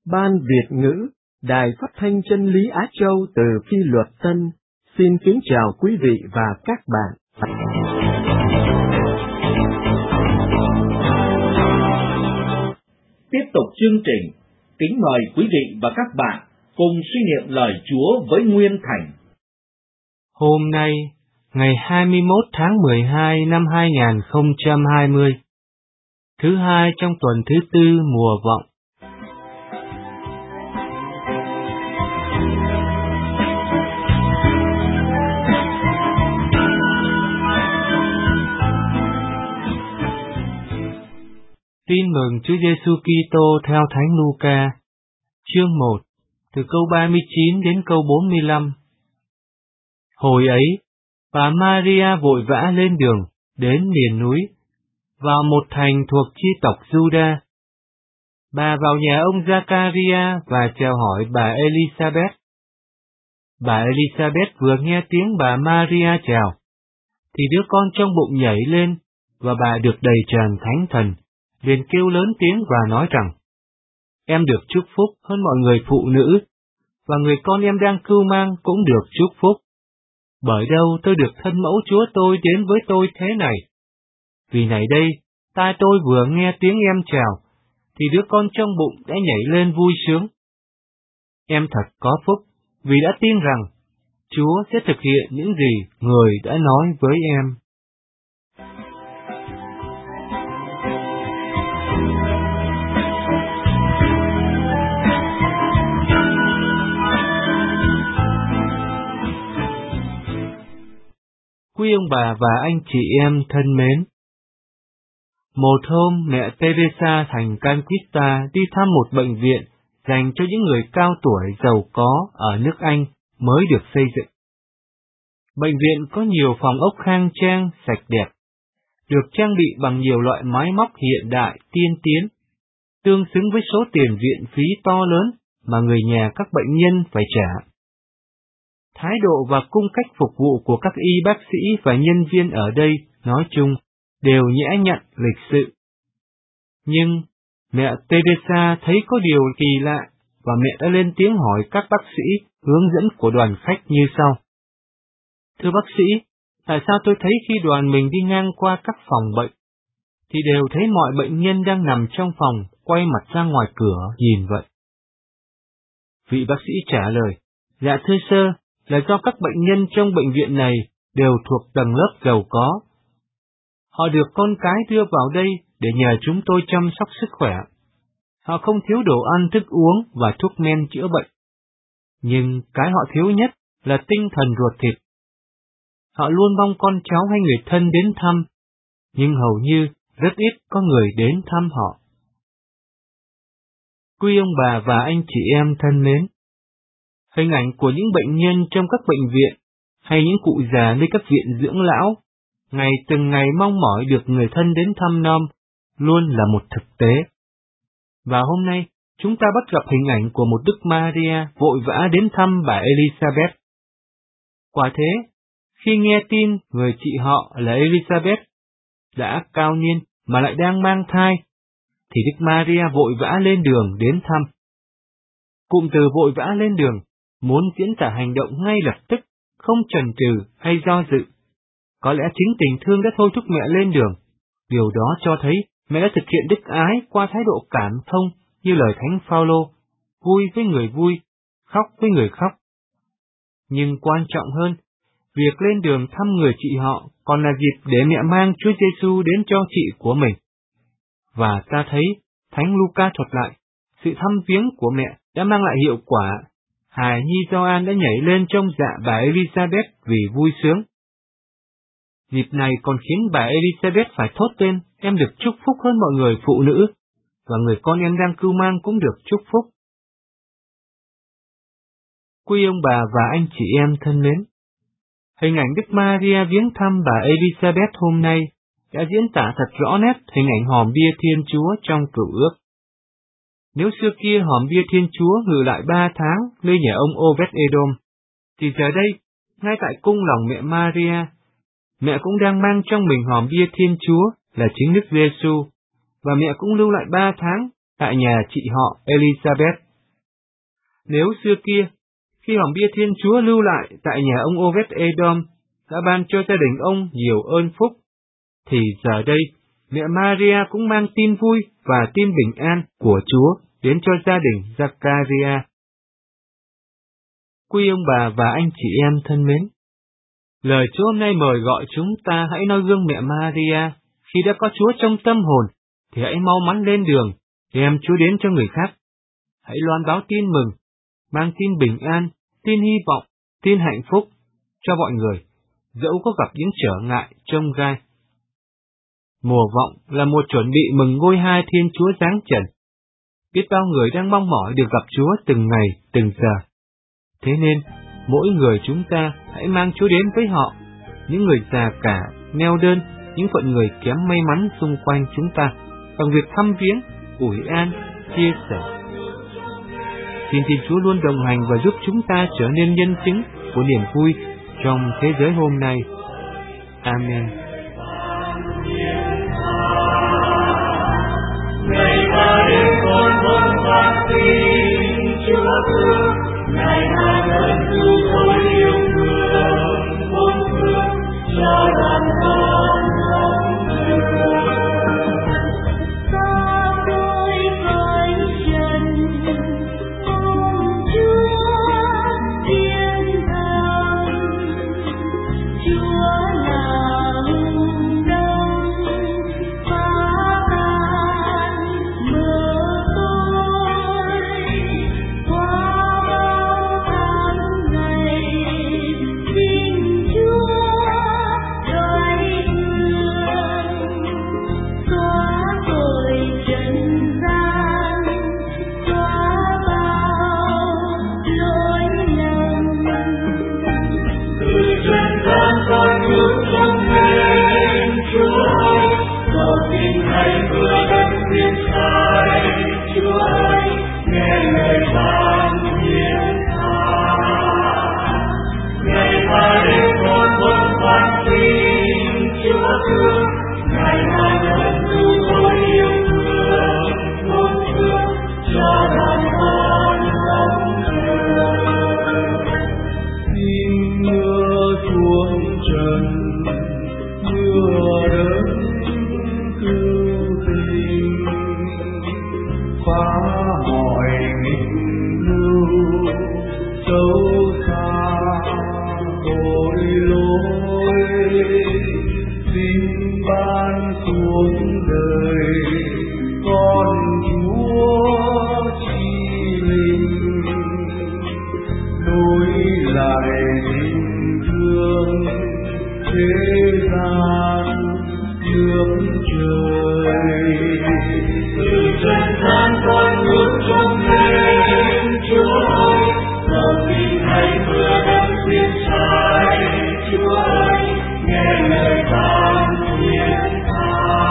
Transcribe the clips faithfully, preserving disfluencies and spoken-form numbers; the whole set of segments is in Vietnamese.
Ban Việt ngữ, Đài Phát thanh Chân lý Á Châu từ Phi Luật Tân, xin kính chào quý vị và các bạn. Tiếp tục chương trình, kính mời quý vị và các bạn cùng suy niệm lời Chúa với Nguyên Thành. Hôm nay, ngày hai mươi mốt tháng mười hai năm hai nghìn không trăm hai mươi, thứ hai trong tuần thứ tư mùa Vọng. Tin mừng Chúa Giêsu Kitô theo Thánh Luca, chương một, từ câu ba mươi chín đến câu bốn mươi lăm. Hồi ấy, bà Maria vội vã lên đường, đến miền núi, vào một thành thuộc chi tộc Juda. Bà vào nhà ông Giacaria và chào hỏi bà Elizabeth. Bà Elizabeth vừa nghe tiếng bà Maria chào, thì đứa con trong bụng nhảy lên, và bà được đầy tràn Thánh Thần, liền kêu lớn tiếng và nói rằng: Em được chúc phúc hơn mọi người phụ nữ, và người con em đang cưu mang cũng được chúc phúc. Bởi đâu tôi được thân mẫu Chúa tôi đến với tôi thế này? Vì này đây, tai tôi vừa nghe tiếng em chào, thì đứa con trong bụng đã nhảy lên vui sướng. Em thật có phúc, vì đã tin rằng Chúa sẽ thực hiện những gì người đã nói với em. Quý ông bà và anh chị em thân mến, một hôm mẹ Teresa thành Calcutta đi thăm một bệnh viện dành cho những người cao tuổi giàu có ở nước Anh mới được xây dựng. Bệnh viện có nhiều phòng ốc khang trang, sạch đẹp, được trang bị bằng nhiều loại máy móc hiện đại tiên tiến, tương xứng với số tiền viện phí to lớn mà người nhà các bệnh nhân phải trả. Thái độ và cung cách phục vụ của các y bác sĩ và nhân viên ở đây, nói chung, đều nhã nhặn, lịch sự. Nhưng mẹ Teresa thấy có điều kỳ lạ, và mẹ đã lên tiếng hỏi các bác sĩ hướng dẫn của đoàn khách như sau. Thưa bác sĩ, tại sao tôi thấy khi đoàn mình đi ngang qua các phòng bệnh, thì đều thấy mọi bệnh nhân đang nằm trong phòng, quay mặt ra ngoài cửa nhìn vậy? Vị bác sĩ trả lời, dạ thưa sơ, là do các bệnh nhân trong bệnh viện này đều thuộc tầng lớp giàu có. Họ được con cái đưa vào đây để nhờ chúng tôi chăm sóc sức khỏe. Họ không thiếu đồ ăn, thức uống và thuốc men chữa bệnh. Nhưng cái họ thiếu nhất là tinh thần ruột thịt. Họ luôn mong con cháu hay người thân đến thăm, nhưng hầu như rất ít có người đến thăm họ. Quý ông bà và anh chị em thân mến, hình ảnh của những bệnh nhân trong các bệnh viện hay những cụ già nơi các viện dưỡng lão, ngày từng ngày mong mỏi được người thân đến thăm nom, luôn là một thực tế. Và hôm nay, chúng ta bắt gặp hình ảnh của một Đức Maria vội vã đến thăm bà Elizabeth. Quả thế, khi nghe tin người chị họ là Elizabeth đã cao niên mà lại đang mang thai, thì Đức Maria vội vã lên đường đến thăm. Cụm từ vội vã lên đường muốn diễn tả hành động ngay lập tức, không chần chừ hay do dự. Có lẽ chính tình thương đã thôi thúc mẹ lên đường. Điều đó cho thấy mẹ đã thực hiện đức ái qua thái độ cảm thông như lời Thánh Phaolô, vui với người vui, khóc với người khóc. Nhưng quan trọng hơn, việc lên đường thăm người chị họ còn là dịp để mẹ mang Chúa Giêsu đến cho chị của mình. Và ta thấy Thánh Luca thuật lại, sự thăm viếng của mẹ đã mang lại hiệu quả. Hài nhi Gioan đã nhảy lên trong dạ bà Elizabeth vì vui sướng. Dịp này còn khiến bà Elizabeth phải thốt lên, em được chúc phúc hơn mọi người phụ nữ, và người con em đang cưu mang cũng được chúc phúc. Quý ông bà và anh chị em thân mến, hình ảnh Đức Maria viếng thăm bà Elizabeth hôm nay đã diễn tả thật rõ nét hình ảnh hòm bia Thiên Chúa trong Cựu Ước. Nếu xưa kia hòm bia Thiên Chúa ngự lại ba tháng nơi nhà ông Obed-Edom, thì giờ đây, ngay tại cung lòng mẹ Maria, mẹ cũng đang mang trong mình hòm bia Thiên Chúa là chính Đức Giêsu, và mẹ cũng lưu lại ba tháng tại nhà chị họ Elizabeth. Nếu xưa kia, khi hòm bia Thiên Chúa lưu lại tại nhà ông Obed-Edom đã ban cho gia đình ông nhiều ơn phúc, thì giờ đây mẹ Maria cũng mang tin vui và tin bình an của Chúa đến cho gia đình Zachariah. Quý ông bà và anh chị em thân mến, lời Chúa hôm nay mời gọi chúng ta hãy noi gương mẹ Maria. Khi đã có Chúa trong tâm hồn, thì hãy mau mắn lên đường, đem Chúa đến cho người khác. Hãy loan báo tin mừng, mang tin bình an, tin hy vọng, tin hạnh phúc cho mọi người, dẫu có gặp những trở ngại, chông gai. Mùa vọng là mùa chuẩn bị mừng ngôi hai Thiên Chúa giáng trần. Biết bao người đang mong mỏi được gặp Chúa từng ngày, từng giờ. Thế nên, mỗi người chúng ta hãy mang Chúa đến với họ, những người già cả, neo đơn, những phận người kém may mắn xung quanh chúng ta, bằng việc thăm viếng, ủi an, chia sẻ. Xin Thiên Chúa luôn đồng hành và giúp chúng ta trở nên nhân chứng của niềm vui trong thế giới hôm nay. Amen. Ngày ta đến con con phát tin Chúa thương, Ngài hạ ơn cứu tôi yêu thương, ôm thương cho đoàn con không thương. Xa tôi với chân ôm Chúa thiên thần, Chúa là hùng đông phá tan mưa tối, qua bao tháng ngày xin Chúa đoái thương, xóa tội trần gian, xóa bao lỗi lầm. Từ trần gian con ngước trông lên Chúa ơi, cầu xin Ngài vừa đất thiên sai. Chúa ơi, nghe lời ban hiền tha. Ngày ta đến con con phán xin Chúa thương, Ngài hạ ơn cứu tôi yêu thương, ôm thương cho đoàn con không thương. Xin mưa xuống trần, mưa đấng cứu tình, phá mọi nghịch lưu, sâu xa tội lỗi. Xin ban xuống đời con Chúa chi linh, nối lại tình thương thế gian nước trời. Từ trần gian con ngước trông lên Chúa ơi, cầu xin Ngài vừa đất thiên sai. Chúa ơi, nghe lời ban hiền tha.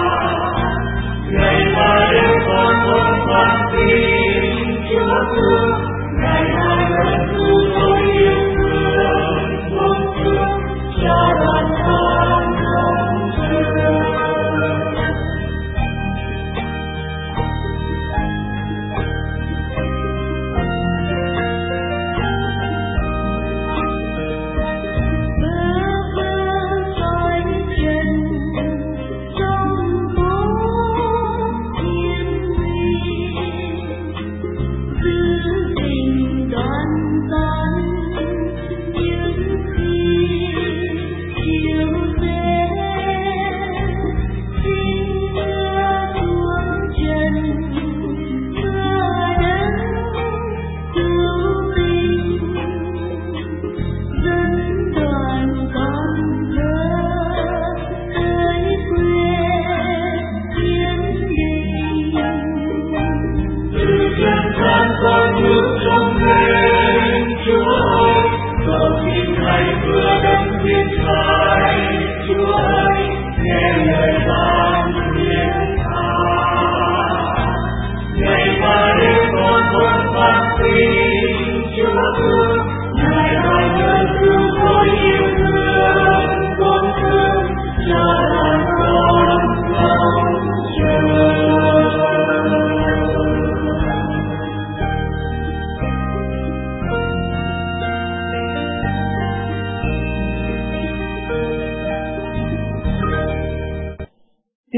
Ngày ta đến con con phán xin Chúa thương, Ngài hạ ơn cứu tôi yêu thương, ôm thương cho đoàn con không thương.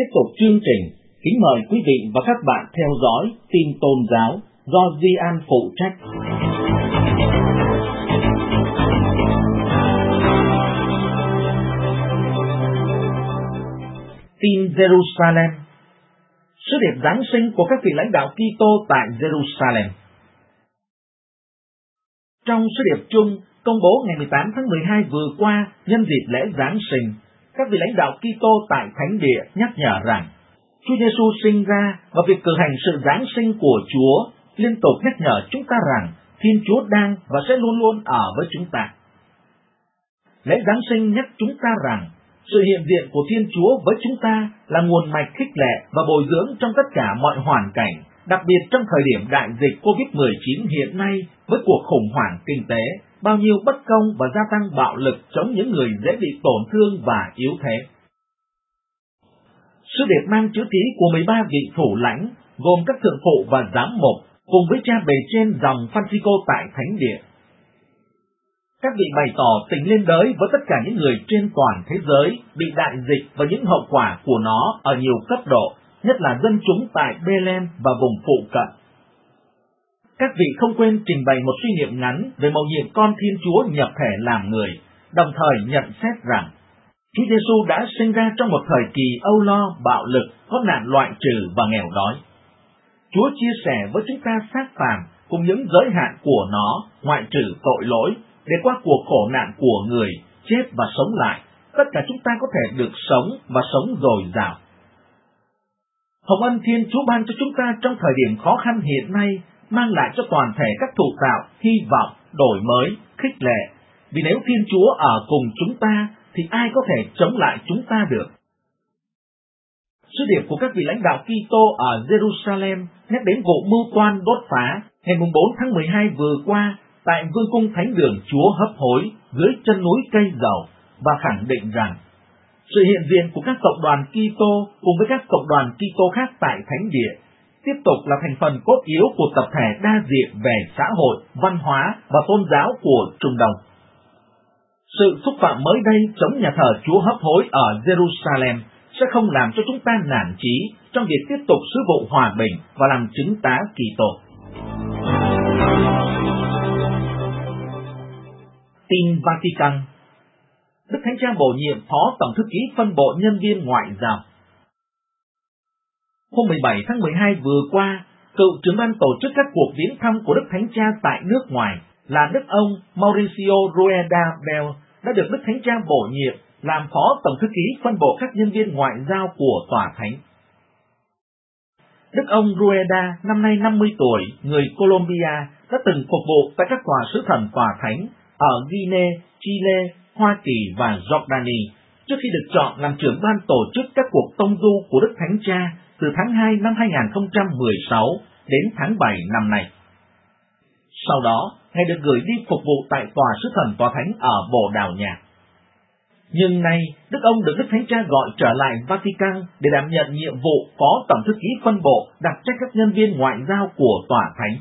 tiếp tục chương trình, kính mời quý vị và các bạn theo dõi tin tôn giáo do Duy An phụ trách. Tin Jerusalem. Sứ điệp Giáng sinh của các vị lãnh đạo Kitô tại Jerusalem. Trong sứ điệp chung công bố ngày mười tám tháng mười hai vừa qua nhân dịp lễ Giáng sinh, các vị lãnh đạo Kitô tại Thánh Địa nhắc nhở rằng Chúa Giêsu sinh ra và việc cử hành sự Giáng sinh của Chúa liên tục nhắc nhở chúng ta rằng Thiên Chúa đang và sẽ luôn luôn ở với chúng ta. Lễ Giáng sinh nhắc chúng ta rằng sự hiện diện của Thiên Chúa với chúng ta là nguồn mạch khích lệ và bồi dưỡng trong tất cả mọi hoàn cảnh, đặc biệt trong thời điểm đại dịch covid mười chín hiện nay với cuộc khủng hoảng kinh tế, bao nhiêu bất công và gia tăng bạo lực chống những người dễ bị tổn thương và yếu thế. Sứ điệp mang chữ ký của mười ba vị thủ lãnh, gồm các thượng phụ và giám mục, cùng với cha bề trên dòng Francisco tại Thánh Địa. Các vị bày tỏ tình liên đới với tất cả những người trên toàn thế giới bị đại dịch và những hậu quả của nó ở nhiều cấp độ, nhất là dân chúng tại Bethlehem và vùng phụ cận. Các vị không quên trình bày một suy niệm ngắn về mầu nhiệm con Thiên Chúa nhập thể làm người, đồng thời nhận xét rằng Chúa Giêsu đã sinh ra trong một thời kỳ âu lo, bạo lực, có nạn loại trừ và nghèo đói. Chúa chia sẻ với chúng ta xác phàm cùng những giới hạn của nó, ngoại trừ tội lỗi, để qua cuộc khổ nạn của người, chết và sống lại, tất cả chúng ta có thể được sống và sống dồi dào. Hồng ân Thiên Chúa ban cho chúng ta trong thời điểm khó khăn hiện nay mang lại cho toàn thể các thụ tạo hy vọng, đổi mới, khích lệ, vì nếu Thiên Chúa ở cùng chúng ta thì ai có thể chống lại chúng ta được. Sứ điệp của các vị lãnh đạo Kitô ở Jerusalem nhắc đến vụ mưu toan đốt phá ngày bốn tháng mười hai vừa qua tại Vương cung Thánh đường Chúa hấp hối dưới chân núi cây dầu và khẳng định rằng sự hiện diện của các cộng đoàn Kitô cùng với các cộng đoàn Kitô khác tại Thánh Địa tiếp tục là thành phần cốt yếu của tập thể đa diện về xã hội, văn hóa và tôn giáo của Trung Đông. Sự xúc phạm mới đây chống nhà thờ Chúa hấp hối ở Jerusalem sẽ không làm cho chúng ta nản chí trong việc tiếp tục sứ vụ hòa bình và làm chứng tá Kitô. Tin Vatican. Đức Thánh Cha bổ nhiệm Phó Tổng thư ký phân bộ nhân viên ngoại giao. Hôm mười bảy tháng mười hai vừa qua, cựu trưởng ban tổ chức các cuộc viếng thăm của Đức Thánh Cha tại nước ngoài là Đức ông Mauricio Rueda Bell đã được Đức Thánh Cha bổ nhiệm làm Phó Tổng thư ký phân bộ các nhân viên ngoại giao của Tòa Thánh. Đức ông Rueda, năm nay năm mươi tuổi, người Colombia, đã từng phục vụ tại các tòa sứ thần Tòa Thánh ở Guinea, Chile, Hoa Kỳ và Jordani, trước khi được chọn làm trưởng ban tổ chức các cuộc tông du của Đức Thánh Cha từ tháng hai năm hai nghìn không trăm mười sáu đến tháng bảy năm nay. Sau đó, Ngài được gửi đi phục vụ tại tòa sứ thần Tòa Thánh ở Bồ Đào Nha. Nhưng nay, Đức ông được Đức Thánh Cha gọi trở lại Vatican để đảm nhận nhiệm vụ Phó Tổng thư ký phân bộ đặc trách các nhân viên ngoại giao của Tòa Thánh.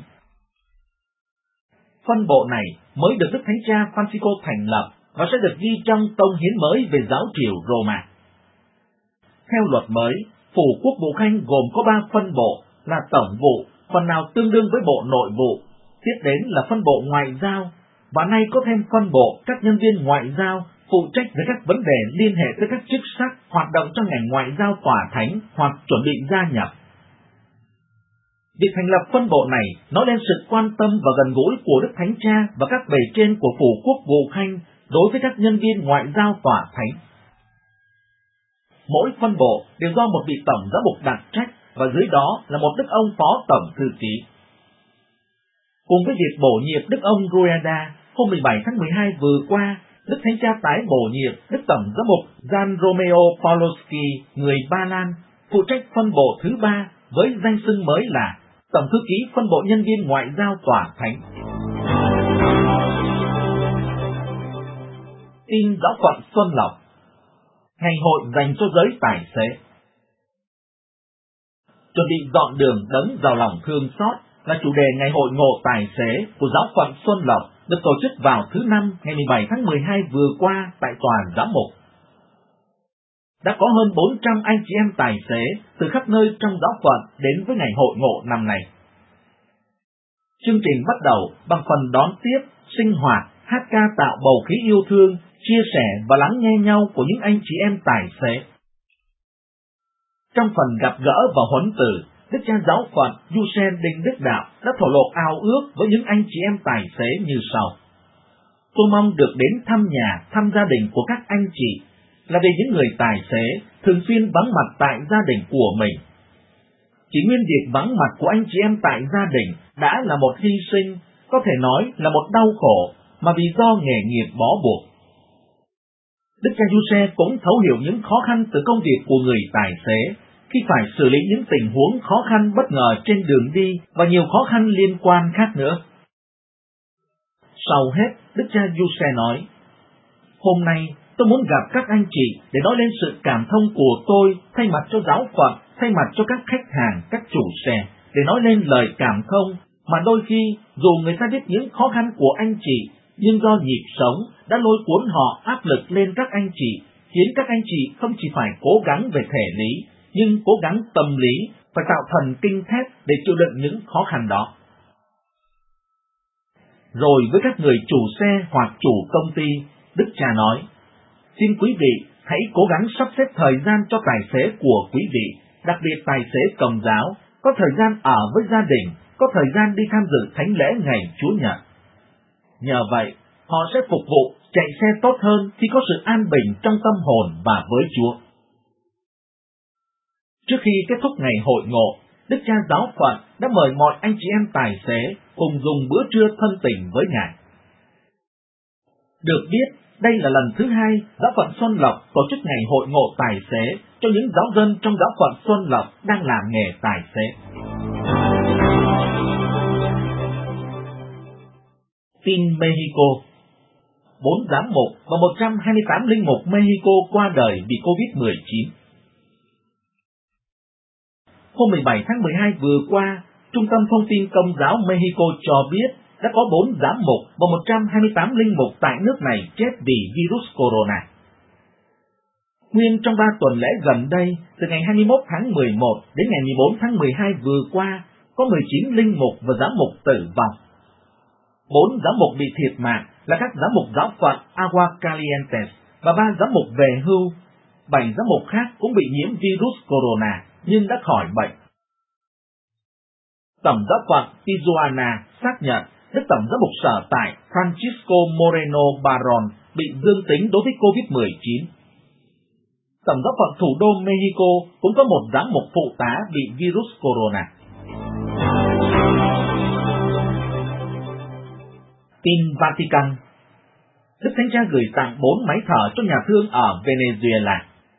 Phân bộ này mới được Đức Thánh Cha Francisco thành lập và sẽ được ghi trong tông hiến mới về giáo triều Roma. Theo luật mới, Phủ Quốc vụ Khanh gồm có ba phân bộ là Tổng vụ, phần nào tương đương với Bộ Nội vụ, tiếp đến là phân bộ Ngoại giao, và nay có thêm phân bộ các nhân viên ngoại giao phụ trách với các vấn đề liên hệ tới các chức sắc hoạt động trong ngành ngoại giao Tòa Thánh hoặc chuẩn bị gia nhập. Việc thành lập phân bộ này nói lên sự quan tâm và gần gũi của Đức Thánh Cha và các bề trên của Phủ Quốc vụ Khanh đối với các nhân viên ngoại giao Tòa Thánh. Mỗi phân bộ đều do một vị tổng giám mục đặc trách và dưới đó là một đức ông phó tổng thư ký. Cùng với việc bổ nhiệm đức ông Rueda, hôm mười bảy tháng mười hai vừa qua, Đức Thánh Cha tái bổ nhiệm Đức Tổng giám mục Jan Romeo Pawlowski, người Ba Lan, phụ trách phân bộ thứ ba với danh xưng mới là Tổng thư ký phân bộ nhân viên ngoại giao Tòa Thánh. Tin giáo phận Xuân Lộc. Ngày hội dành cho giới tài xế. Chuẩn bị dọn đường đấng giàu lòng thương xót là chủ đề ngày hội ngộ tài xế của giáo phận Xuân Lộc được tổ chức vào thứ Năm ngày mười bảy tháng mười hai vừa qua tại Tòa Giám mục. đã có hơn bốn trăm anh chị em tài xế từ khắp nơi trong giáo phận đến với ngày hội ngộ năm nay. Chương trình bắt đầu bằng phần đón tiếp, sinh hoạt, hát ca tạo bầu khí yêu thương, chia sẻ và lắng nghe nhau của những anh chị em tài xế. Trong phần gặp gỡ và huấn từ, Đức cha giáo phận Giuse Đinh Đức Đạo đã thổ lộ ao ước với những anh chị em tài xế như sau. Tôi mong được đến thăm nhà, thăm gia đình của các anh chị, là vì những người tài xế thường xuyên vắng mặt tại gia đình của mình. Chỉ nguyên việc vắng mặt của anh chị em tại gia đình đã là một hy sinh, có thể nói là một đau khổ, mà vì do nghề nghiệp bó buộc. Đức cha Giuse cũng thấu hiểu những khó khăn từ công việc của người tài xế, khi phải xử lý những tình huống khó khăn bất ngờ trên đường đi và nhiều khó khăn liên quan khác nữa. Sau hết, Đức cha Giuse nói, hôm nay tôi muốn gặp các anh chị để nói lên sự cảm thông của tôi thay mặt cho giáo phận, thay mặt cho các khách hàng, các chủ xe, để nói lên lời cảm thông mà đôi khi dù người ta biết những khó khăn của anh chị, nhưng do nhịp sống đã lôi cuốn họ áp lực lên các anh chị, khiến các anh chị không chỉ phải cố gắng về thể lý, nhưng cố gắng tâm lý, phải tạo thần kinh thép để chịu đựng những khó khăn đó. Rồi với các người chủ xe hoặc chủ công ty, Đức cha nói, xin quý vị hãy cố gắng sắp xếp thời gian cho tài xế của quý vị, đặc biệt tài xế Công giáo, có thời gian ở với gia đình, có thời gian đi tham dự thánh lễ ngày Chúa Nhật. Nhờ vậy, họ sẽ phục vụ, chạy xe tốt hơn khi có sự an bình trong tâm hồn và với Chúa. Trước khi kết thúc ngày hội ngộ, Đức cha giáo phận đã mời mọi anh chị em tài xế cùng dùng bữa trưa thân tình với Ngài. Được biết, đây là lần thứ hai giáo phận Xuân Lộc tổ chức ngày hội ngộ tài xế cho những giáo dân trong giáo phận Xuân Lộc đang làm nghề tài xế. Tin Mexico. Bốn giám mục và một trăm hai mươi tám linh mục Mexico qua đời vì covid mười chín. Hôm mười bảy tháng mười hai vừa qua, Trung tâm Thông tin Công giáo Mexico cho biết đã có bốn giám mục và một trăm hai mươi tám linh mục tại nước này chết vì virus corona. Nguyên trong ba tuần lễ gần đây, từ ngày hai mươi mốt tháng mười một đến ngày mười bốn tháng mười hai vừa qua, có mười chín linh mục và giám mục tử vong. Bốn giám mục bị thiệt mạng là các giám mục giáo phận Aguascalientes và ba giám mục về hưu. Bảy giám mục khác cũng bị nhiễm virus corona nhưng đã khỏi bệnh. Tổng giáo phận Tijuana xác nhận Đức Tổng giám mục sở tại Francisco Moreno Barron bị dương tính đối với covid mười chín. Tổng giáo phận thủ đô Mexico cũng có một giám mục phụ tá bị virus corona. Tin Vatican. Đức Thánh Cha gửi tặng bốn máy thở cho nhà thương ở Venezuela.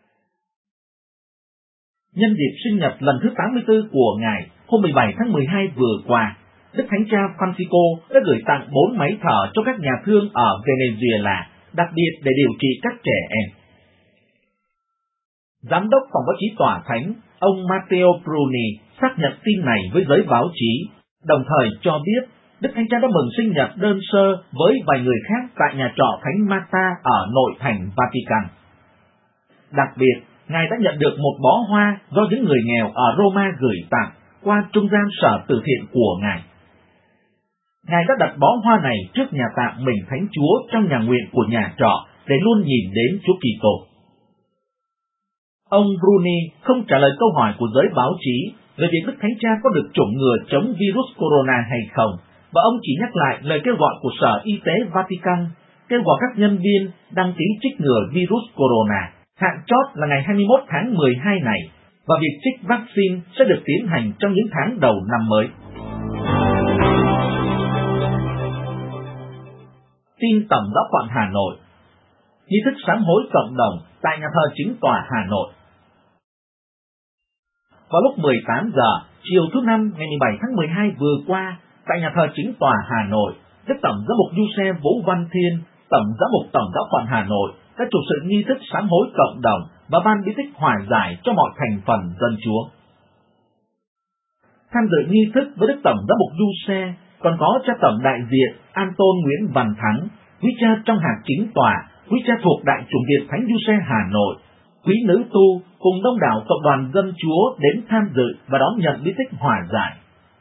Nhân dịp sinh nhật lần thứ tám mươi tư của Ngài, hôm mười bảy tháng mười hai vừa qua, Đức Thánh Cha Francisco đã gửi tặng bốn máy thở cho các nhà thương ở Venezuela, đặc biệt để điều trị các trẻ em. Giám đốc phòng báo chí Tòa Thánh, ông Matteo Bruni, xác nhận tin này với giới báo chí, đồng thời cho biết Đức Thánh Cha đã mừng sinh nhật đơn sơ với vài người khác tại nhà trọ Thánh Marta ở nội thành Vatican. Đặc biệt, Ngài đã nhận được một bó hoa do những người nghèo ở Roma gửi tặng qua trung gian sở từ thiện của Ngài. Ngài đã đặt bó hoa này trước nhà tạm mình Thánh Chúa trong nhà nguyện của nhà trọ để luôn nhìn đến Chúa Kitô. Ông Bruni không trả lời câu hỏi của giới báo chí về việc Đức Thánh Cha có được chủng ngừa chống virus corona hay không, và ông chỉ nhắc lại lời kêu gọi của Sở Y tế Vatican, kêu gọi các nhân viên đăng ký trích ngừa virus corona. Hạn chót là ngày hai mươi mốt tháng mười hai này, và việc trích vaccine sẽ được tiến hành trong những tháng đầu năm mới. Tin Tổng giáo phận Hà Nội. Nghi thức sám hối cộng đồng tại nhà thờ Chính tòa Hà Nội. Vào lúc mười tám giờ, chiều thứ Năm ngày mười bảy tháng mười hai vừa qua, tại nhà thờ Chính tòa Hà Nội, Đức Tổng giám mục Giuse Vũ Văn Thiên, Tổng giám mục Tổng giáo phận Hà Nội đã chủ sự nghi thức sám hối cộng đồng và ban bí tích hòa giải cho mọi thành phần dân Chúa. Tham dự nghi thức với Đức Tổng giám mục Giuse còn có cha tổng đại diện Anton Nguyễn Văn Thắng, quý cha trong hạt Chính tòa, quý cha thuộc Đại chủng viện Thánh Giuse Hà Nội, quý nữ tu cùng đông đảo cộng đoàn dân Chúa đến tham dự và đón nhận bí tích hòa giải.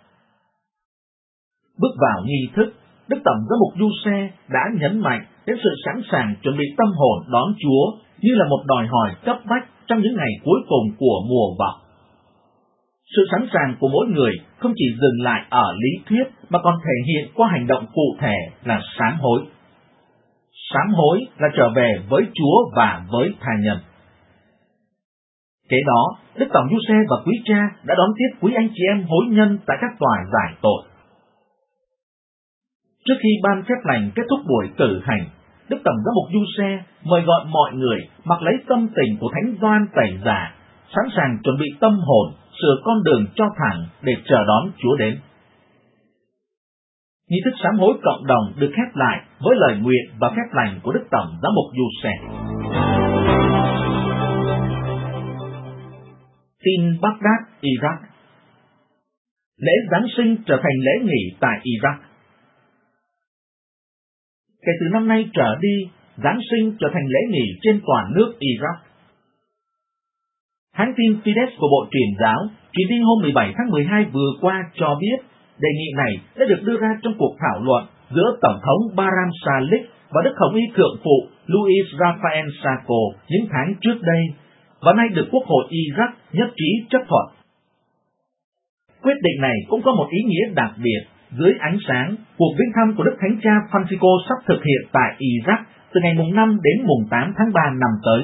Bước vào nghi thức, Đức Tổng giám mục Giuse đã nhấn mạnh đến sự sẵn sàng chuẩn bị tâm hồn đón Chúa như là một đòi hỏi cấp bách trong những ngày cuối cùng của mùa vọng. Sự sẵn sàng của mỗi người không chỉ dừng lại ở lý thuyết mà còn thể hiện qua hành động cụ thể là sám hối. Sám hối là trở về với Chúa và với tha nhân. Kế đó, Đức Tổng Giuse và quý cha đã đón tiếp quý anh chị em hối nhân tại các tòa giải tội. Trước khi ban phép lành kết thúc buổi cử hành, Đức Tổng giám mục Giuse mời gọi mọi người mặc lấy tâm tình của Thánh Gioan Tẩy Giả, sẵn sàng chuẩn bị tâm hồn, sửa con đường cho thẳng để chờ đón Chúa đến. Nghi thức sám hối cộng đồng được khép lại với lời nguyện và phép lành của Đức Tổng giám mục Giuse. Tin Baghdad, Iraq. Lễ Giáng sinh trở thành lễ nghỉ tại Iraq. Kể từ năm nay trở đi, Giáng sinh trở thành lễ nghỉ trên toàn nước Iraq. Hãng tin Fides của Bộ Truyền giáo truyền tin hôm mười bảy tháng mười hai vừa qua cho biết đề nghị này đã được đưa ra trong cuộc thảo luận giữa Tổng thống Barham Salih và Đức Hồng Y Thượng phụ Louis Raphael Sako những tháng trước đây, và nay được Quốc hội Iraq nhất trí chấp thuận. Quyết định này cũng có một ý nghĩa đặc biệt dưới ánh sáng cuộc viếng thăm của Đức Thánh Cha Francisco sắp thực hiện tại Iraq từ ngày mùng năm đến mùng tám tháng ba năm tới.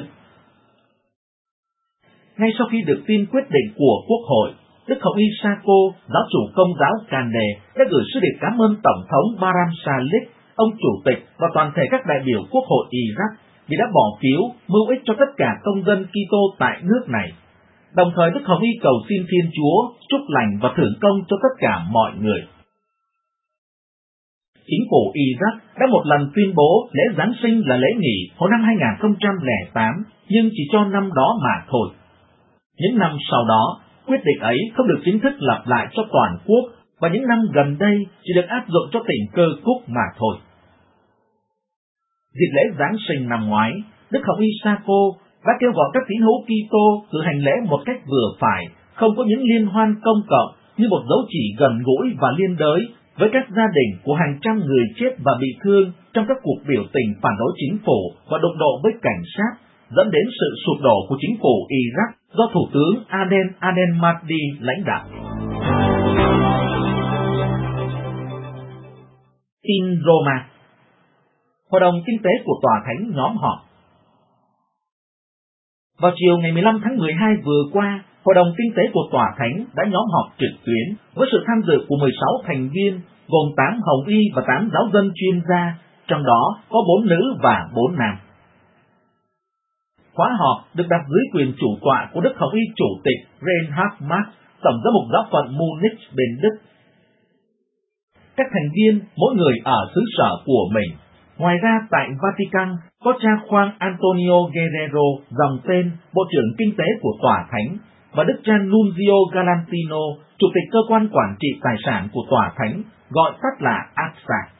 Ngay sau khi được tin quyết định của Quốc hội, Đức Hồng Y Sako, giáo chủ Công giáo Kande, đã gửi sứ điệp cảm ơn Tổng thống Barham Salih, ông Chủ tịch và toàn thể các đại biểu Quốc hội Iraq vì đã bỏ phiếu mưu ích cho tất cả công dân Kitô tại nước này. Đồng thời Đức Hồng Y cầu xin Thiên Chúa chúc lành và thưởng công cho tất cả mọi người. Chính phủ Iraq đã một lần tuyên bố lễ Giáng sinh là lễ nghỉ hồi năm hai nghìn không trăm lẻ tám, nhưng chỉ cho năm đó mà thôi. Những năm sau đó, quyết định ấy không được chính thức lặp lại cho toàn quốc, và những năm gần đây chỉ được áp dụng cho tỉnh Kirkuk mà thôi. Dịp lễ Giáng sinh năm ngoái, Đức Hồng Y Sako đã kêu gọi các tín hữu Kitô cử hành lễ một cách vừa phải, không có những liên hoan công cộng, như một dấu chỉ gần gũi và liên đới với các gia đình của hàng trăm người chết và bị thương trong các cuộc biểu tình phản đối chính phủ và đụng độ với cảnh sát, dẫn đến sự sụp đổ của chính phủ Iraq do Thủ tướng Aden Aden Mahdi lãnh đạo. Tin Roma. Hội đồng Kinh tế của Tòa Thánh nhóm họp. Vào chiều ngày mười lăm tháng mười hai vừa qua, Hội đồng Kinh tế của Tòa Thánh đã nhóm họp trực tuyến với sự tham dự của mười sáu thành viên, gồm tám hồng y và tám giáo dân chuyên gia, trong đó có bốn nữ và bốn nam. Khóa họp được đặt dưới quyền chủ tọa của Đức Hồng Y Chủ tịch Reinhard Marx, Tổng giám mục giáo phận Munich bên Đức. Các thành viên mỗi người ở xứ sở của mình. Ngoài ra tại Vatican có cha Juan Antonio Guerrero, dòng tên Bộ trưởng Kinh tế của Tòa Thánh, và Đức cha Nunzio Galantino, Chủ tịch Cơ quan Quản trị Tài sản của Tòa Thánh, gọi tắt là a ép ét a.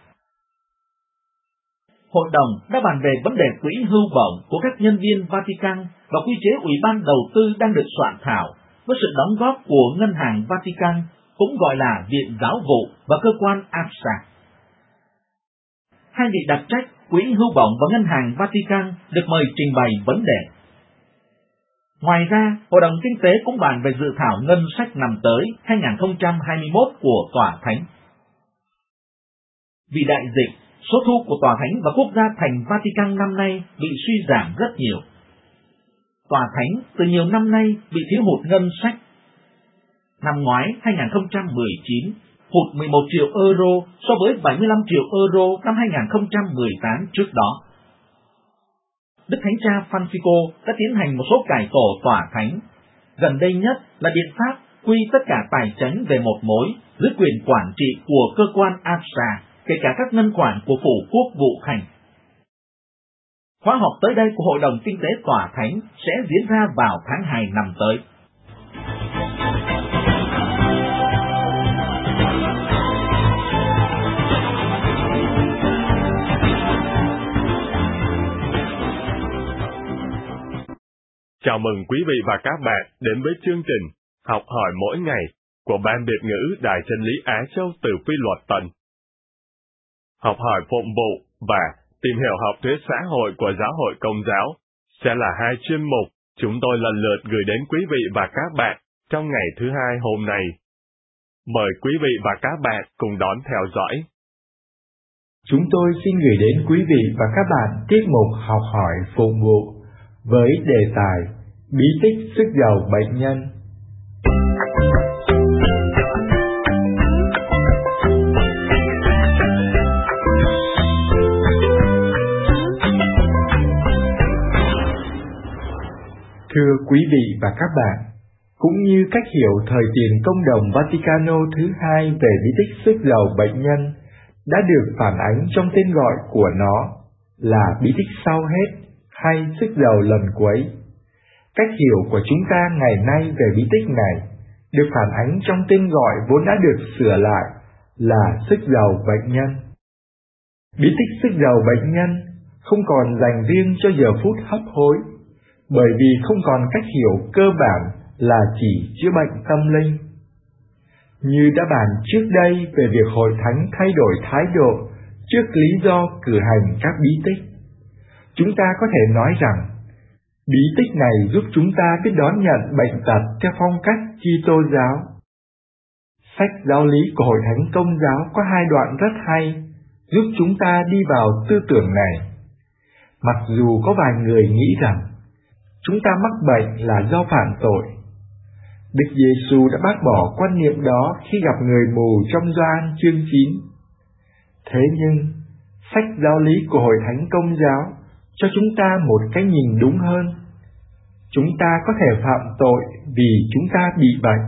Hội đồng đã bàn về vấn đề quỹ hưu bổng của các nhân viên Vatican và quy chế Ủy ban Đầu tư đang được soạn thảo, với sự đóng góp của Ngân hàng Vatican, cũng gọi là Viện Giáo vụ và cơ quan a ép ét a. Hai vị đặc trách Quỹ hưu bổng và Ngân hàng Vatican được mời trình bày vấn đề. Ngoài ra, Hội đồng Kinh tế cũng bàn về dự thảo ngân sách năm tới hai nghìn không trăm hai mươi mốt của Tòa Thánh. Vì đại dịch, số thu của Tòa Thánh và quốc gia thành Vatican năm nay bị suy giảm rất nhiều. Tòa Thánh từ nhiều năm nay bị thiếu hụt ngân sách. Năm ngoái hai nghìn không trăm mười chín, hụt mười một triệu euro so với bảy mươi lăm triệu euro năm hai nghìn không trăm mười tám trước đó. Đức Thánh Cha Francisco đã tiến hành một số cải tổ Tòa Thánh. Gần đây nhất là biện pháp quy tất cả tài chánh về một mối dưới quyền quản trị của cơ quan a ép ét a, kể cả các ngân khoản của Phủ Quốc vụ Khanh. Khóa họp tới đây của Hội đồng Kinh tế Tòa Thánh sẽ diễn ra vào tháng hai năm tới. Chào mừng quý vị và các bạn đến với chương trình Học hỏi mỗi ngày của Ban Biệt ngữ Đài Chân lý Á Châu từ Phi Luật Tân. Học hỏi phụng vụ và tìm hiểu học thuyết xã hội của Giáo hội Công giáo sẽ là hai chuyên mục chúng tôi lần lượt gửi đến quý vị và các bạn trong ngày thứ hai hôm nay. Mời quý vị và các bạn cùng đón theo dõi. Chúng tôi xin gửi đến quý vị và các bạn tiết mục Học hỏi phụng vụ với đề tài Bí tích sức giàu bệnh nhân. Thưa quý vị và các bạn, cũng như cách hiểu thời tiền công đồng Vaticano thứ hai về bí tích sức giàu bệnh nhân đã được phản ánh trong tên gọi của nó là bí tích sau hết hay sức giàu lần cuối. Cách hiểu của chúng ta ngày nay về bí tích này được phản ánh trong tên gọi vốn đã được sửa lại là sức giàu bệnh nhân. Bí tích sức giàu bệnh nhân không còn dành riêng cho giờ phút hấp hối, bởi vì không còn cách hiểu cơ bản là chỉ chữa bệnh tâm linh. Như đã bàn trước đây về việc hội thánh thay đổi thái độ trước lý do cử hành các bí tích, chúng ta có thể nói rằng bí tích này giúp chúng ta biết đón nhận bệnh tật theo phong cách Kitô giáo. Sách giáo lý của Hội Thánh Công giáo có hai đoạn rất hay giúp chúng ta đi vào tư tưởng này. Mặc dù có vài người nghĩ rằng chúng ta mắc bệnh là do phạm tội, Đức Giêsu đã bác bỏ quan niệm đó khi gặp người mù trong Gioan chương chín. Thế nhưng, sách giáo lý của Hội Thánh Công giáo cho chúng ta một cái nhìn đúng hơn. Chúng ta có thể phạm tội vì chúng ta bị bệnh.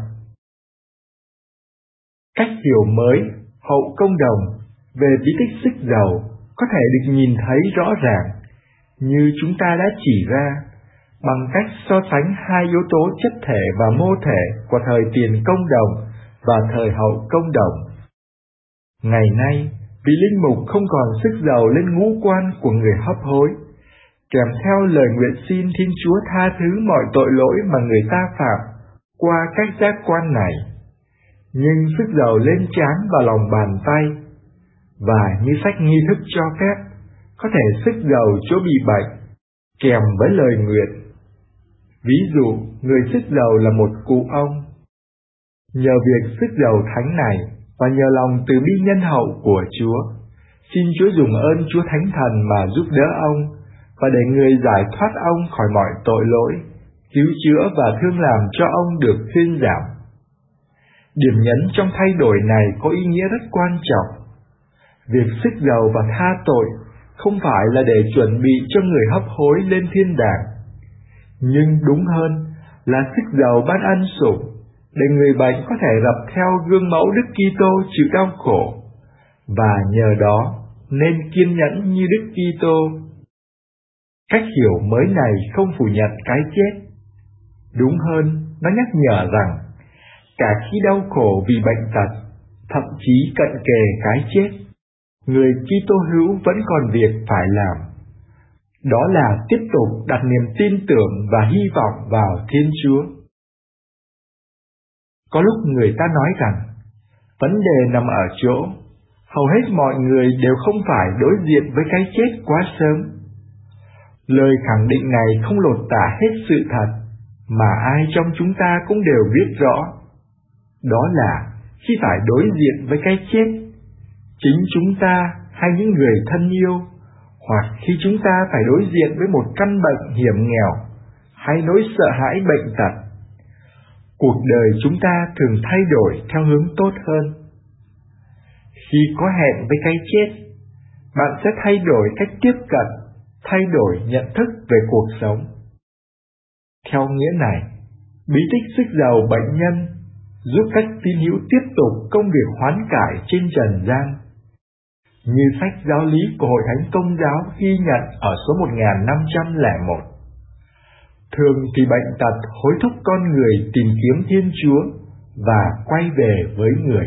Cách hiểu mới, hậu công đồng về bí tích sức giàu có thể được nhìn thấy rõ ràng, như chúng ta đã chỉ ra, bằng cách so sánh hai yếu tố chất thể và mô thể của thời tiền công đồng và thời hậu công đồng. Ngày nay, vị linh mục không còn sức giàu lên ngũ quan của người hấp hối, kèm theo lời nguyện xin Thiên Chúa tha thứ mọi tội lỗi mà người ta phạm qua các giác quan này, nhưng sức giàu lên trán và lòng bàn tay, và như sách nghi thức cho phép, có thể sức giàu chỗ bị bệnh, kèm với lời nguyện. Ví dụ, người sức giàu là một cụ ông. Nhờ việc sức giàu thánh này và nhờ lòng từ bi nhân hậu của Chúa, xin Chúa dùng ơn Chúa Thánh Thần mà giúp đỡ ông và để người giải thoát ông khỏi mọi tội lỗi, cứu chữa và thương làm cho ông được thuyên giảm. Điểm nhấn trong thay đổi này có ý nghĩa rất quan trọng. Việc sức giàu và tha tội không phải là để chuẩn bị cho người hấp hối lên thiên đàng, nhưng đúng hơn là sức giàu ban ân sủng để người bệnh có thể rập theo gương mẫu Đức Kitô chịu đau khổ, và nhờ đó nên kiên nhẫn như Đức Kitô. Cách hiểu mới này không phủ nhận cái chết. Đúng hơn, nó nhắc nhở rằng cả khi đau khổ vì bệnh tật, thậm chí cận kề cái chết, người Kitô hữu vẫn còn việc phải làm. Đó là tiếp tục đặt niềm tin tưởng và hy vọng vào Thiên Chúa. Có lúc người ta nói rằng vấn đề nằm ở chỗ hầu hết mọi người đều không phải đối diện với cái chết quá sớm. Lời khẳng định này không lột tả hết sự thật mà ai trong chúng ta cũng đều biết rõ. Đó là khi phải đối diện với cái chết, chính chúng ta hay những người thân yêu, hoặc khi chúng ta phải đối diện với một căn bệnh hiểm nghèo hay nỗi sợ hãi bệnh tật, cuộc đời chúng ta thường thay đổi theo hướng tốt hơn. Khi có hẹn với cái chết, bạn sẽ thay đổi cách tiếp cận, thay đổi nhận thức về cuộc sống. Theo nghĩa này, bí tích sức giàu bệnh nhân giúp các tín hữu tiếp tục công việc hoán cải trên trần gian. Như sách giáo lý của Hội Thánh Công giáo ghi nhận ở số một nghìn năm trăm lẻ một. Thường thì bệnh tật hối thúc con người tìm kiếm Thiên Chúa và quay về với người.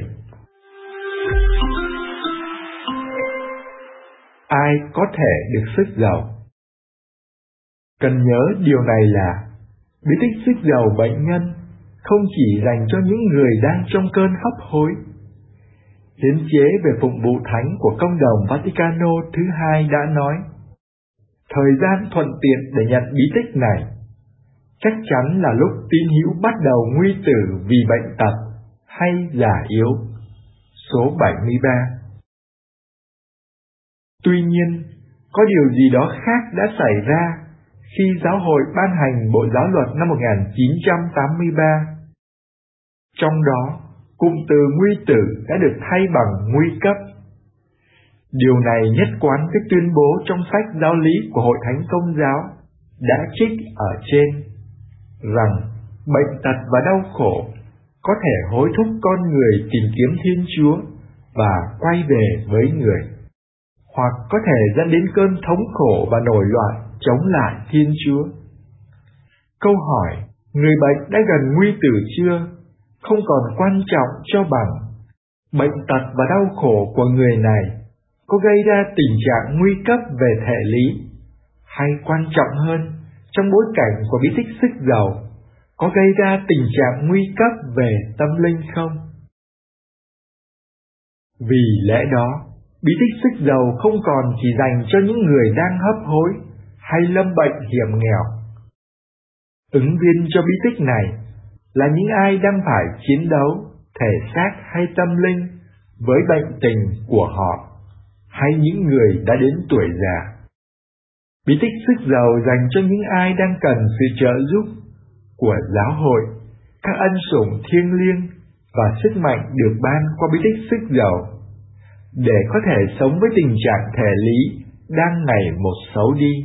Ai có thể được sức giàu? Cần nhớ điều này là bí tích xức dầu bệnh nhân không chỉ dành cho những người đang trong cơn hấp hối. Hiến chế về phụng vụ thánh của Công đồng Vaticano thứ hai đã nói, thời gian thuận tiện để nhận bí tích này chắc chắn là lúc tín hữu bắt đầu nguy tử vì bệnh tật hay già yếu. Số bảy mươi ba. Tuy nhiên, có điều gì đó khác đã xảy ra khi giáo hội ban hành Bộ Giáo luật năm một nghìn chín trăm tám mươi ba. Trong đó, cụm từ nguy tử đã được thay bằng nguy cấp. Điều này nhất quán với tuyên bố trong sách giáo lý của Hội Thánh Công giáo đã trích ở trên, rằng bệnh tật và đau khổ có thể hối thúc con người tìm kiếm Thiên Chúa và quay về với người, hoặc có thể dẫn đến cơn thống khổ và nổi loạn chống lại Thiên Chúa. Câu hỏi, người bệnh đã gần nguy tử chưa, không còn quan trọng cho bằng bệnh tật và đau khổ của người này có gây ra tình trạng nguy cấp về thể lý, hay quan trọng hơn, trong bối cảnh của bí tích xức dầu, có gây ra tình trạng nguy cấp về tâm linh không? Vì lẽ đó, bí tích xức dầu không còn chỉ dành cho những người đang hấp hối hay lâm bệnh hiểm nghèo. Ứng viên cho bí tích này là những ai đang phải chiến đấu, thể xác hay tâm linh, với bệnh tình của họ, hay những người đã đến tuổi già. Bí tích xức dầu dành cho những ai đang cần sự trợ giúp của giáo hội, các ân sủng thiêng liêng và sức mạnh được ban qua bí tích xức dầu, để có thể sống với tình trạng thể lý đang ngày một xấu đi.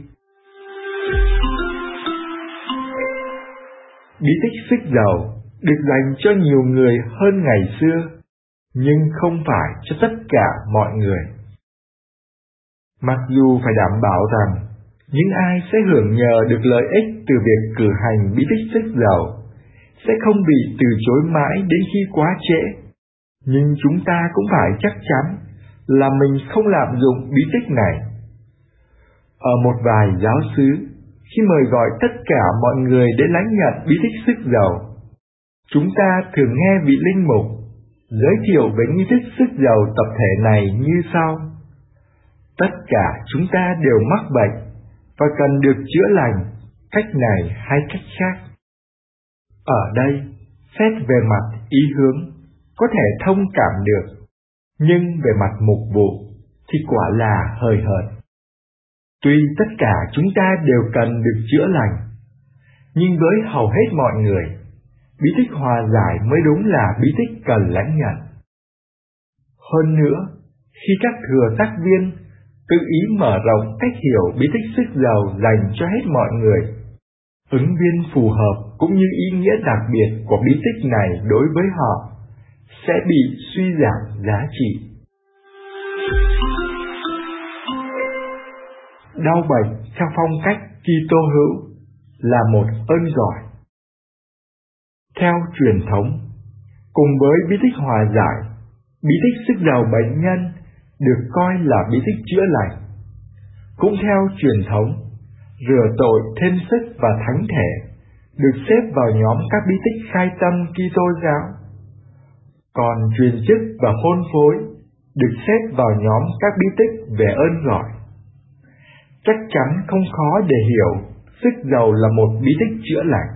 Bí tích xức dầu được dành cho nhiều người hơn ngày xưa, nhưng không phải cho tất cả mọi người. Mặc dù phải đảm bảo rằng những ai sẽ hưởng nhờ được lợi ích từ việc cử hành bí tích xức dầu sẽ không bị từ chối mãi đến khi quá trễ, nhưng chúng ta cũng phải chắc chắn là mình không lạm dụng bí tích này. Ở một vài giáo xứ, khi mời gọi tất cả mọi người đến lãnh nhận bí tích xức dầu, chúng ta thường nghe vị linh mục giới thiệu về nghi thức xức dầu tập thể này như sau: tất cả chúng ta đều mắc bệnh và cần được chữa lành cách này hay cách khác. Ở đây, xét về mặt ý hướng, có thể thông cảm được, nhưng về mặt mục vụ thì quả là hời hợt. Tuy tất cả chúng ta đều cần được chữa lành, nhưng với hầu hết mọi người, bí tích hòa giải mới đúng là bí tích cần lãnh nhận. Hơn nữa, khi các thừa tác viên tự ý mở rộng cách hiểu bí tích xức dầu dành cho hết mọi người, ứng viên phù hợp cũng như ý nghĩa đặc biệt của bí tích này đối với họ sẽ bị suy giảm giá trị. Đau bệnh theo phong cách Kitô hữu là một ơn giỏi. Theo truyền thống, cùng với bí tích hòa giải, bí tích xức dầu bệnh nhân được coi là bí tích chữa lành. Cũng theo truyền thống, rửa tội thêm sức và thánh thể được xếp vào nhóm các bí tích khai tâm Kitô giáo. Còn truyền chức và hôn phối được xếp vào nhóm các bí tích về ơn gọi. Chắc chắn không khó để hiểu xức dầu là một bí tích chữa lành.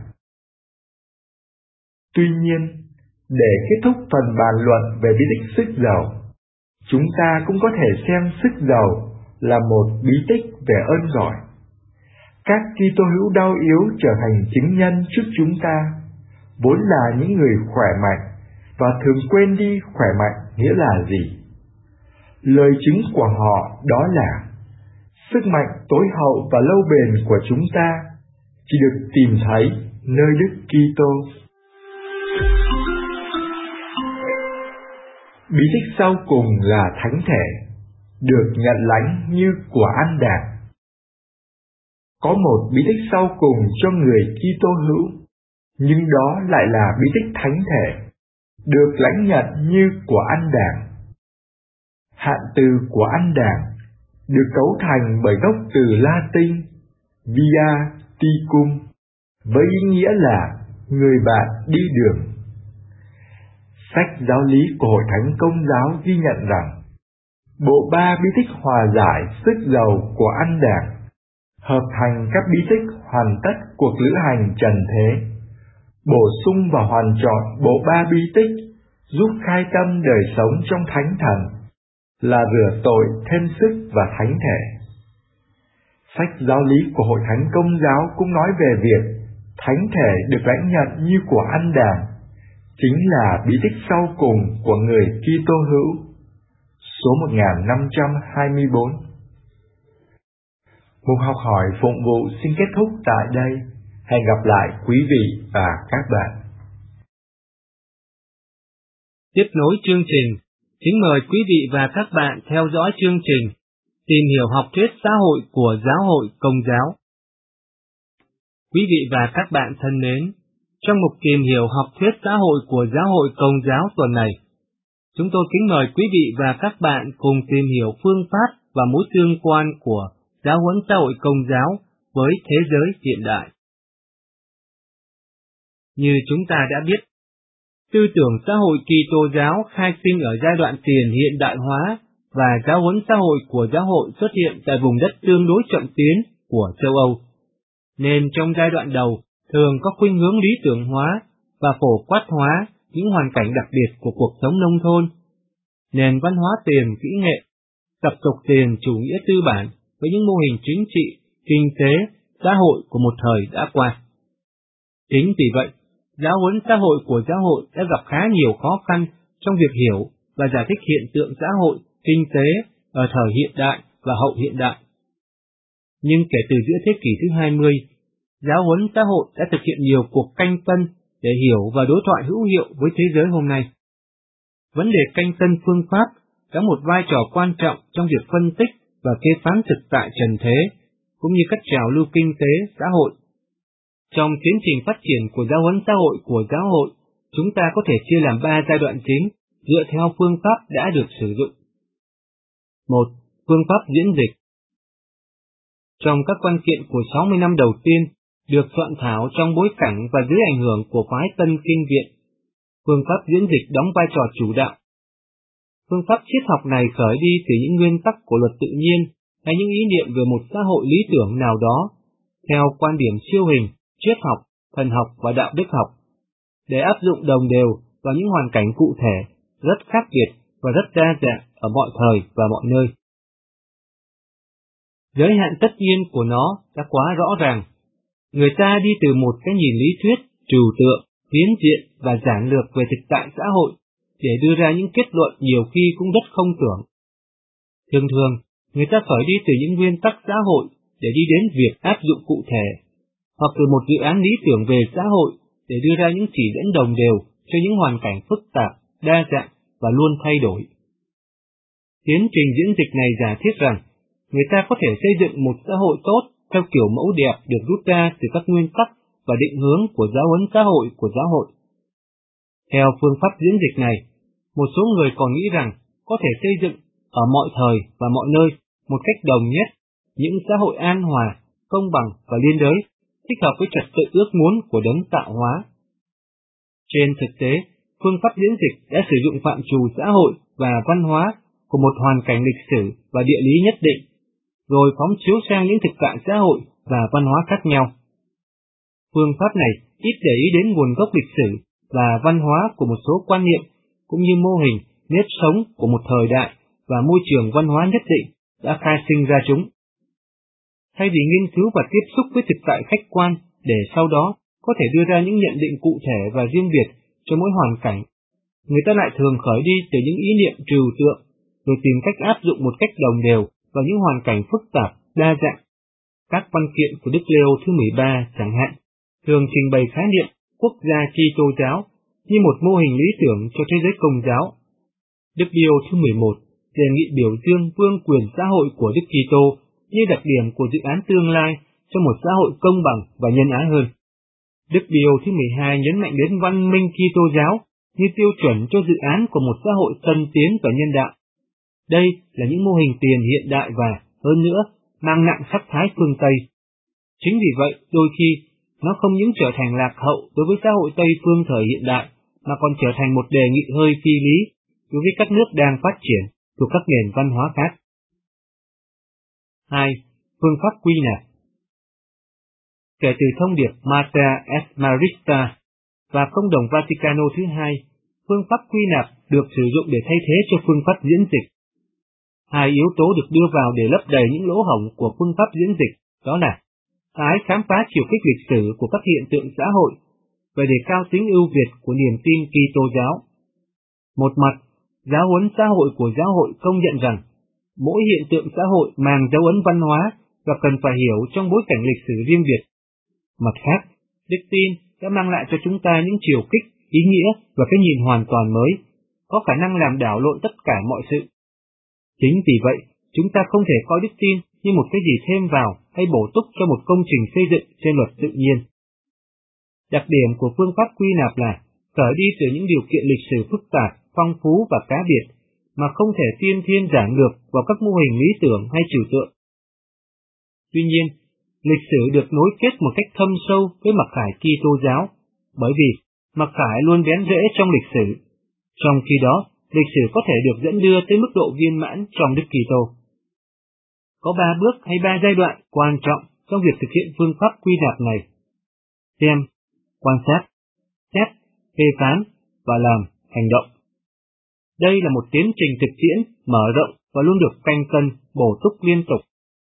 Tuy nhiên, để kết thúc phần bàn luận về bí tích xức dầu, chúng ta cũng có thể xem xức dầu là một bí tích về ơn gọi. Các Kitô hữu đau yếu trở thành chứng nhân trước chúng ta, vốn là những người khỏe mạnh và thường quên đi khỏe mạnh nghĩa là gì. Lời chứng của họ đó là sức mạnh tối hậu và lâu bền của chúng ta chỉ được tìm thấy nơi Đức Kitô. Bí tích sau cùng là thánh thể, được nhận lãnh như của ăn đàng. Có một bí tích sau cùng cho người Kitô hữu, nhưng đó lại là bí tích thánh thể, được lãnh nhận như của ăn đàng. Hạn từ của ăn đàng được cấu thành bởi gốc từ Latin via ticum, với ý nghĩa là người bạn đi đường. Sách giáo lý của Hội Thánh Công giáo ghi nhận rằng bộ ba bí tích hòa giải sức dầu của ăn đảng hợp thành các bí tích hoàn tất cuộc lữ hành trần thế, bổ sung và hoàn trọn bộ ba bí tích giúp khai tâm đời sống trong thánh thần, là rửa tội thêm sức và thánh thể. Sách giáo lý của Hội Thánh Công giáo cũng nói về việc thánh thể được lãnh nhận như của ăn đàng, chính là bí tích sau cùng của người Kitô hữu. Số một nghìn năm trăm hai mươi bốn. Mục học hỏi phụng vụ xin kết thúc tại đây. Hẹn gặp lại quý vị và các bạn. Tiếp nối chương trình, kính mời quý vị và các bạn theo dõi chương trình Tìm hiểu học thuyết xã hội của Giáo hội Công giáo. Quý vị và các bạn thân mến, trong mục Tìm hiểu học thuyết xã hội của Giáo hội Công giáo tuần này, chúng tôi kính mời quý vị và các bạn cùng tìm hiểu phương pháp và mối tương quan của giáo huấn xã hội Công giáo với thế giới hiện đại. Như chúng ta đã biết, tư tưởng xã hội Kitô giáo khai sinh ở giai đoạn tiền hiện đại hóa và giáo huấn xã hội của giáo hội xuất hiện tại vùng đất tương đối chậm tiến của châu Âu, nên trong giai đoạn đầu thường có khuynh hướng lý tưởng hóa và phổ quát hóa những hoàn cảnh đặc biệt của cuộc sống nông thôn, nền văn hóa tiền kỹ nghệ, tập tục tiền chủ nghĩa tư bản với những mô hình chính trị, kinh tế, xã hội của một thời đã qua. Chính vì vậy, giáo huấn xã hội của giáo hội đã gặp khá nhiều khó khăn trong việc hiểu và giải thích hiện tượng xã hội, kinh tế ở thời hiện đại và hậu hiện đại. Nhưng kể từ giữa thế kỷ thứ hai mươi, giáo huấn xã hội đã thực hiện nhiều cuộc canh tân để hiểu và đối thoại hữu hiệu với thế giới hôm nay. Vấn đề canh tân phương pháp đóng một vai trò quan trọng trong việc phân tích và phê phán thực tại trần thế, cũng như các trào lưu kinh tế, xã hội. Trong tiến trình phát triển của giáo huấn xã hội của giáo hội, chúng ta có thể chia làm ba giai đoạn chính dựa theo phương pháp đã được sử dụng. Một. Phương pháp diễn dịch. Trong các văn kiện của sáu mươi năm đầu tiên, được soạn thảo trong bối cảnh và dưới ảnh hưởng của phái Tân Kinh Viện, phương pháp diễn dịch đóng vai trò chủ đạo. Phương pháp triết học này khởi đi từ những nguyên tắc của luật tự nhiên hay những ý niệm về một xã hội lý tưởng nào đó, theo quan điểm siêu hình, triết học, thần học và đạo đức học, để áp dụng đồng đều vào những hoàn cảnh cụ thể, rất khác biệt và rất đa dạng ở mọi thời và mọi nơi. Giới hạn tất nhiên của nó đã quá rõ ràng. Người ta đi từ một cái nhìn lý thuyết, trừu tượng, phiến diện và giản lược về thực tại xã hội để đưa ra những kết luận nhiều khi cũng rất không tưởng. Thường thường, người ta khởi đi từ những nguyên tắc xã hội để đi đến việc áp dụng cụ thể, hoặc từ một dự án lý tưởng về xã hội để đưa ra những chỉ dẫn đồng đều cho những hoàn cảnh phức tạp, đa dạng và luôn thay đổi. Tiến trình diễn dịch này giả thiết rằng, người ta có thể xây dựng một xã hội tốt theo kiểu mẫu đẹp được rút ra từ các nguyên tắc và định hướng của giáo huấn xã hội của giáo hội. Theo phương pháp diễn dịch này, một số người còn nghĩ rằng có thể xây dựng ở mọi thời và mọi nơi một cách đồng nhất những xã hội an hòa, công bằng và liên đới, thích hợp với trật tự ước muốn của đấng tạo hóa. Trên thực tế, phương pháp diễn dịch đã sử dụng phạm trù xã hội và văn hóa của một hoàn cảnh lịch sử và địa lý nhất định, rồi phóng chiếu sang những thực tại xã hội và văn hóa khác nhau. Phương pháp này ít để ý đến nguồn gốc lịch sử và văn hóa của một số quan niệm, cũng như mô hình, nếp sống của một thời đại và môi trường văn hóa nhất định đã khai sinh ra chúng. Thay vì nghiên cứu và tiếp xúc với thực tại khách quan để sau đó có thể đưa ra những nhận định cụ thể và riêng biệt cho mỗi hoàn cảnh, người ta lại thường khởi đi từ những ý niệm trừu tượng, rồi tìm cách áp dụng một cách đồng đều vào những hoàn cảnh phức tạp, đa dạng. Các văn kiện của Đức Leo thứ mười ba chẳng hạn, thường trình bày khái niệm quốc gia Kitô giáo như một mô hình lý tưởng cho thế giới Công giáo. Đức Leo thứ mười một đề nghị biểu dương vương quyền xã hội của Đức Kitô như đặc điểm của dự án tương lai cho một xã hội công bằng và nhân ái hơn. Đức Leo thứ mười hai nhấn mạnh đến văn minh Kitô giáo như tiêu chuẩn cho dự án của một xã hội tân tiến và nhân đạo. Đây là những mô hình tiền hiện đại và, hơn nữa, mang nặng sắc thái phương Tây. Chính vì vậy, đôi khi, nó không những trở thành lạc hậu đối với xã hội Tây phương thời hiện đại, mà còn trở thành một đề nghị hơi phi lý đối với các nước đang phát triển thuộc các nền văn hóa khác. hai. Phương pháp quy nạp. Kể từ thông điệp Mater et Marista và Công đồng Vaticano thứ hai, phương pháp quy nạp được sử dụng để thay thế cho phương pháp diễn dịch. Hai yếu tố được đưa vào để lấp đầy những lỗ hổng của phương pháp diễn dịch, đó là ái khám phá chiều kích lịch sử của các hiện tượng xã hội và đề cao tính ưu việt của niềm tin Kitô giáo. Một mặt, giáo huấn xã hội của giáo hội công nhận rằng mỗi hiện tượng xã hội mang dấu ấn văn hóa và cần phải hiểu trong bối cảnh lịch sử riêng biệt. Mặt khác, đức tin đã mang lại cho chúng ta những chiều kích, ý nghĩa và cái nhìn hoàn toàn mới, có khả năng làm đảo lộn tất cả mọi sự. Chính vì vậy, chúng ta không thể coi đức tin như một cái gì thêm vào hay bổ túc cho một công trình xây dựng trên luật tự nhiên. Đặc điểm của phương pháp quy nạp là khởi đi từ những điều kiện lịch sử phức tạp, phong phú và cá biệt, mà không thể tiên thiên giản lược vào các mô hình lý tưởng hay trừu tượng. Tuy nhiên, lịch sử được nối kết một cách thâm sâu với mặc khải Kitô giáo, bởi vì mặc khải luôn bén rễ trong lịch sử. Trong khi đó, lịch sử có thể được dẫn đưa tới mức độ viên mãn trong Đức Kitô. Có ba bước hay ba giai đoạn quan trọng trong việc thực hiện phương pháp quy nạp này: xem, quan sát, xét, phê phán và làm, hành động. Đây là một tiến trình thực tiễn mở rộng và luôn được canh cân, bổ túc liên tục.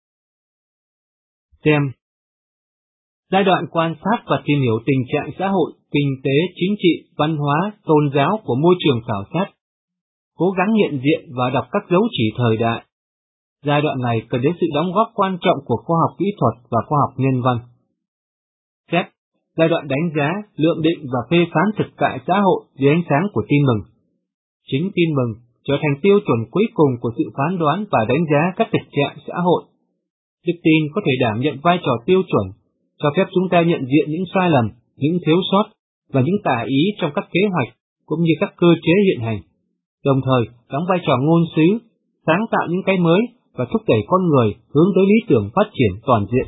Xem. Giai đoạn quan sát và tìm hiểu tình trạng xã hội, kinh tế, chính trị, văn hóa, tôn giáo của môi trường khảo sát. Cố gắng nhận diện và đọc các dấu chỉ thời đại. Giai đoạn này cần đến sự đóng góp quan trọng của khoa học kỹ thuật và khoa học nhân văn. Xét. Giai đoạn đánh giá, lượng định và phê phán thực tại xã hội dưới ánh sáng của tin mừng. Chính tin mừng trở thành tiêu chuẩn cuối cùng của sự phán đoán và đánh giá các thực trạng xã hội. Đức tin có thể đảm nhận vai trò tiêu chuẩn, cho phép chúng ta nhận diện những sai lầm, những thiếu sót và những tà ý trong các kế hoạch cũng như các cơ chế hiện hành, đồng thời đóng vai trò ngôn sứ, sáng tạo những cái mới và thúc đẩy con người hướng tới lý tưởng phát triển toàn diện.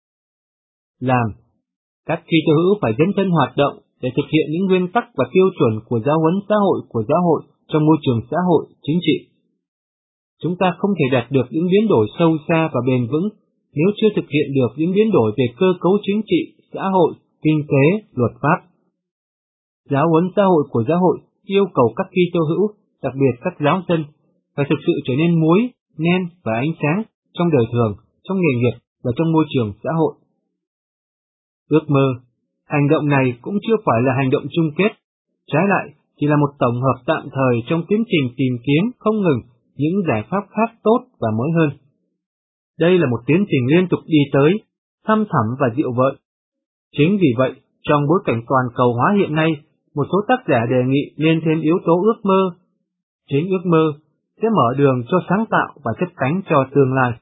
Làm. Các Kitô hữu phải dấn thân hoạt động để thực hiện những nguyên tắc và tiêu chuẩn của giáo huấn xã hội của giáo hội trong môi trường xã hội, chính trị. Chúng ta không thể đạt được những biến đổi sâu xa và bền vững nếu chưa thực hiện được những biến đổi về cơ cấu chính trị, xã hội, kinh tế, luật pháp. Giáo huấn xã hội của giáo hội yêu cầu các Kitô hữu, đặc biệt các giáo dân, phải thực sự trở nên muối, nen và ánh sáng trong đời thường, trong nghề nghiệp và trong môi trường xã hội. Ước mơ, hành động này cũng chưa phải là hành động chung kết, trái lại chỉ là một tổng hợp tạm thời trong tiến trình tìm kiếm không ngừng những giải pháp khác tốt và mới hơn. Đây là một tiến trình liên tục đi tới, thăm thẳm và dịu vợi. Chính vì vậy, trong bối cảnh toàn cầu hóa hiện nay, một số tác giả đề nghị nên thêm yếu tố ước mơ. Chính ước mơ sẽ mở đường cho sáng tạo và chấp cánh cho tương lai.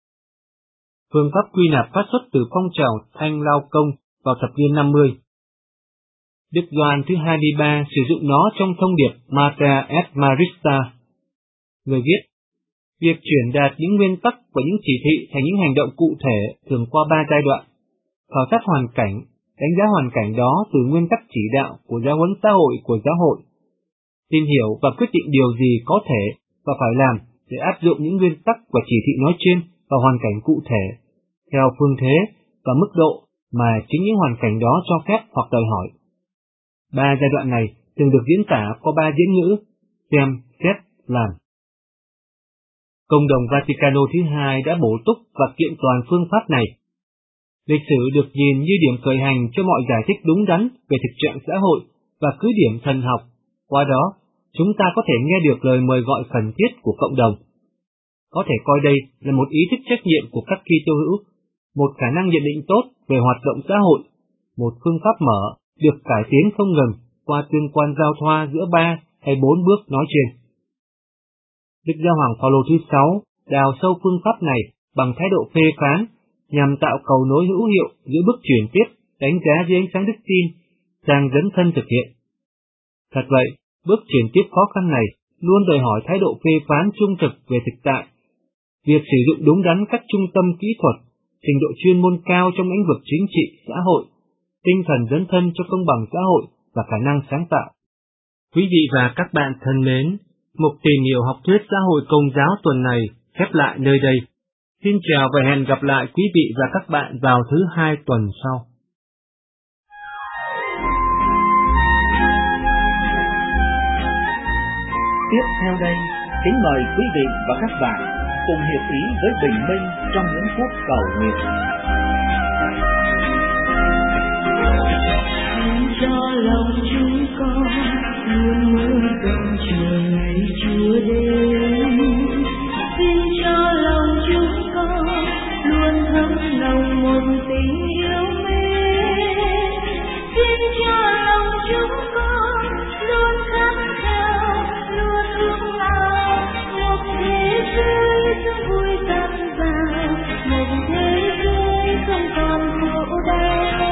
Phương pháp quy nạp phát xuất từ phong trào Thanh Lao Công vào thập niên năm mươi. Đức Gioan thứ hai mươi ba sử dụng nó trong thông điệp Mater et Marista. Người viết, việc chuyển đạt những nguyên tắc và những chỉ thị thành những hành động cụ thể thường qua ba giai đoạn: khảo sát hoàn cảnh, đánh giá hoàn cảnh đó từ nguyên tắc chỉ đạo của giáo huấn xã hội của giáo hội, tìm hiểu và quyết định điều gì có thể và phải làm để áp dụng những nguyên tắc và chỉ thị nói trên vào hoàn cảnh cụ thể, theo phương thế và mức độ mà chính những hoàn cảnh đó cho phép hoặc đòi hỏi. Ba giai đoạn này thường được diễn tả qua ba diễn ngữ: xem, xét, làm. Công đồng Vaticano thứ hai đã bổ túc và kiện toàn phương pháp này. Lịch sử được nhìn như điểm khởi hành cho mọi giải thích đúng đắn về thực trạng xã hội và cứ điểm thần học. Qua đó, chúng ta có thể nghe được lời mời gọi khẩn thiết của cộng đồng. Có thể coi đây là một ý thức trách nhiệm của các Kitô hữu, một khả năng nhận định tốt về hoạt động xã hội, một phương pháp mở được cải tiến không ngừng qua tương quan giao thoa giữa ba hay bốn bước nói trên. Đức Giáo hoàng Phaolô thứ sáu đào sâu phương pháp này bằng thái độ phê phán nhằm tạo cầu nối hữu hiệu giữa bước chuyển tiếp đánh giá dưới ánh sáng đức tin sang dấn thân thực hiện. Thật vậy, bước chuyển tiếp khó khăn này luôn đòi hỏi thái độ phê phán trung thực về thực tại, việc sử dụng đúng đắn các trung tâm kỹ thuật, trình độ chuyên môn cao trong lĩnh vực chính trị, xã hội, tinh thần dấn thân cho công bằng xã hội và khả năng sáng tạo. Quý vị và các bạn thân mến, mục tìm hiểu học thuyết xã hội công giáo tuần này khép lại nơi đây. Xin chào và hẹn gặp lại quý vị và các bạn vào thứ hai tuần sau. Tiếp theo đây, kính mời quý vị và các bạn cùng hiệp ý với Bình Minh trong những phút cầu nguyện. Xin cho lòng chúng con luôn mơ cầu chờ ngày Chúa đến. Xin cho lòng chúng con luôn thấm lòng một tình yêu mến. Xin cho lòng chúng con luôn khát khao, luôn ước ao một thế giới sống vui tươi vào, một thế giới không còn khổ đau.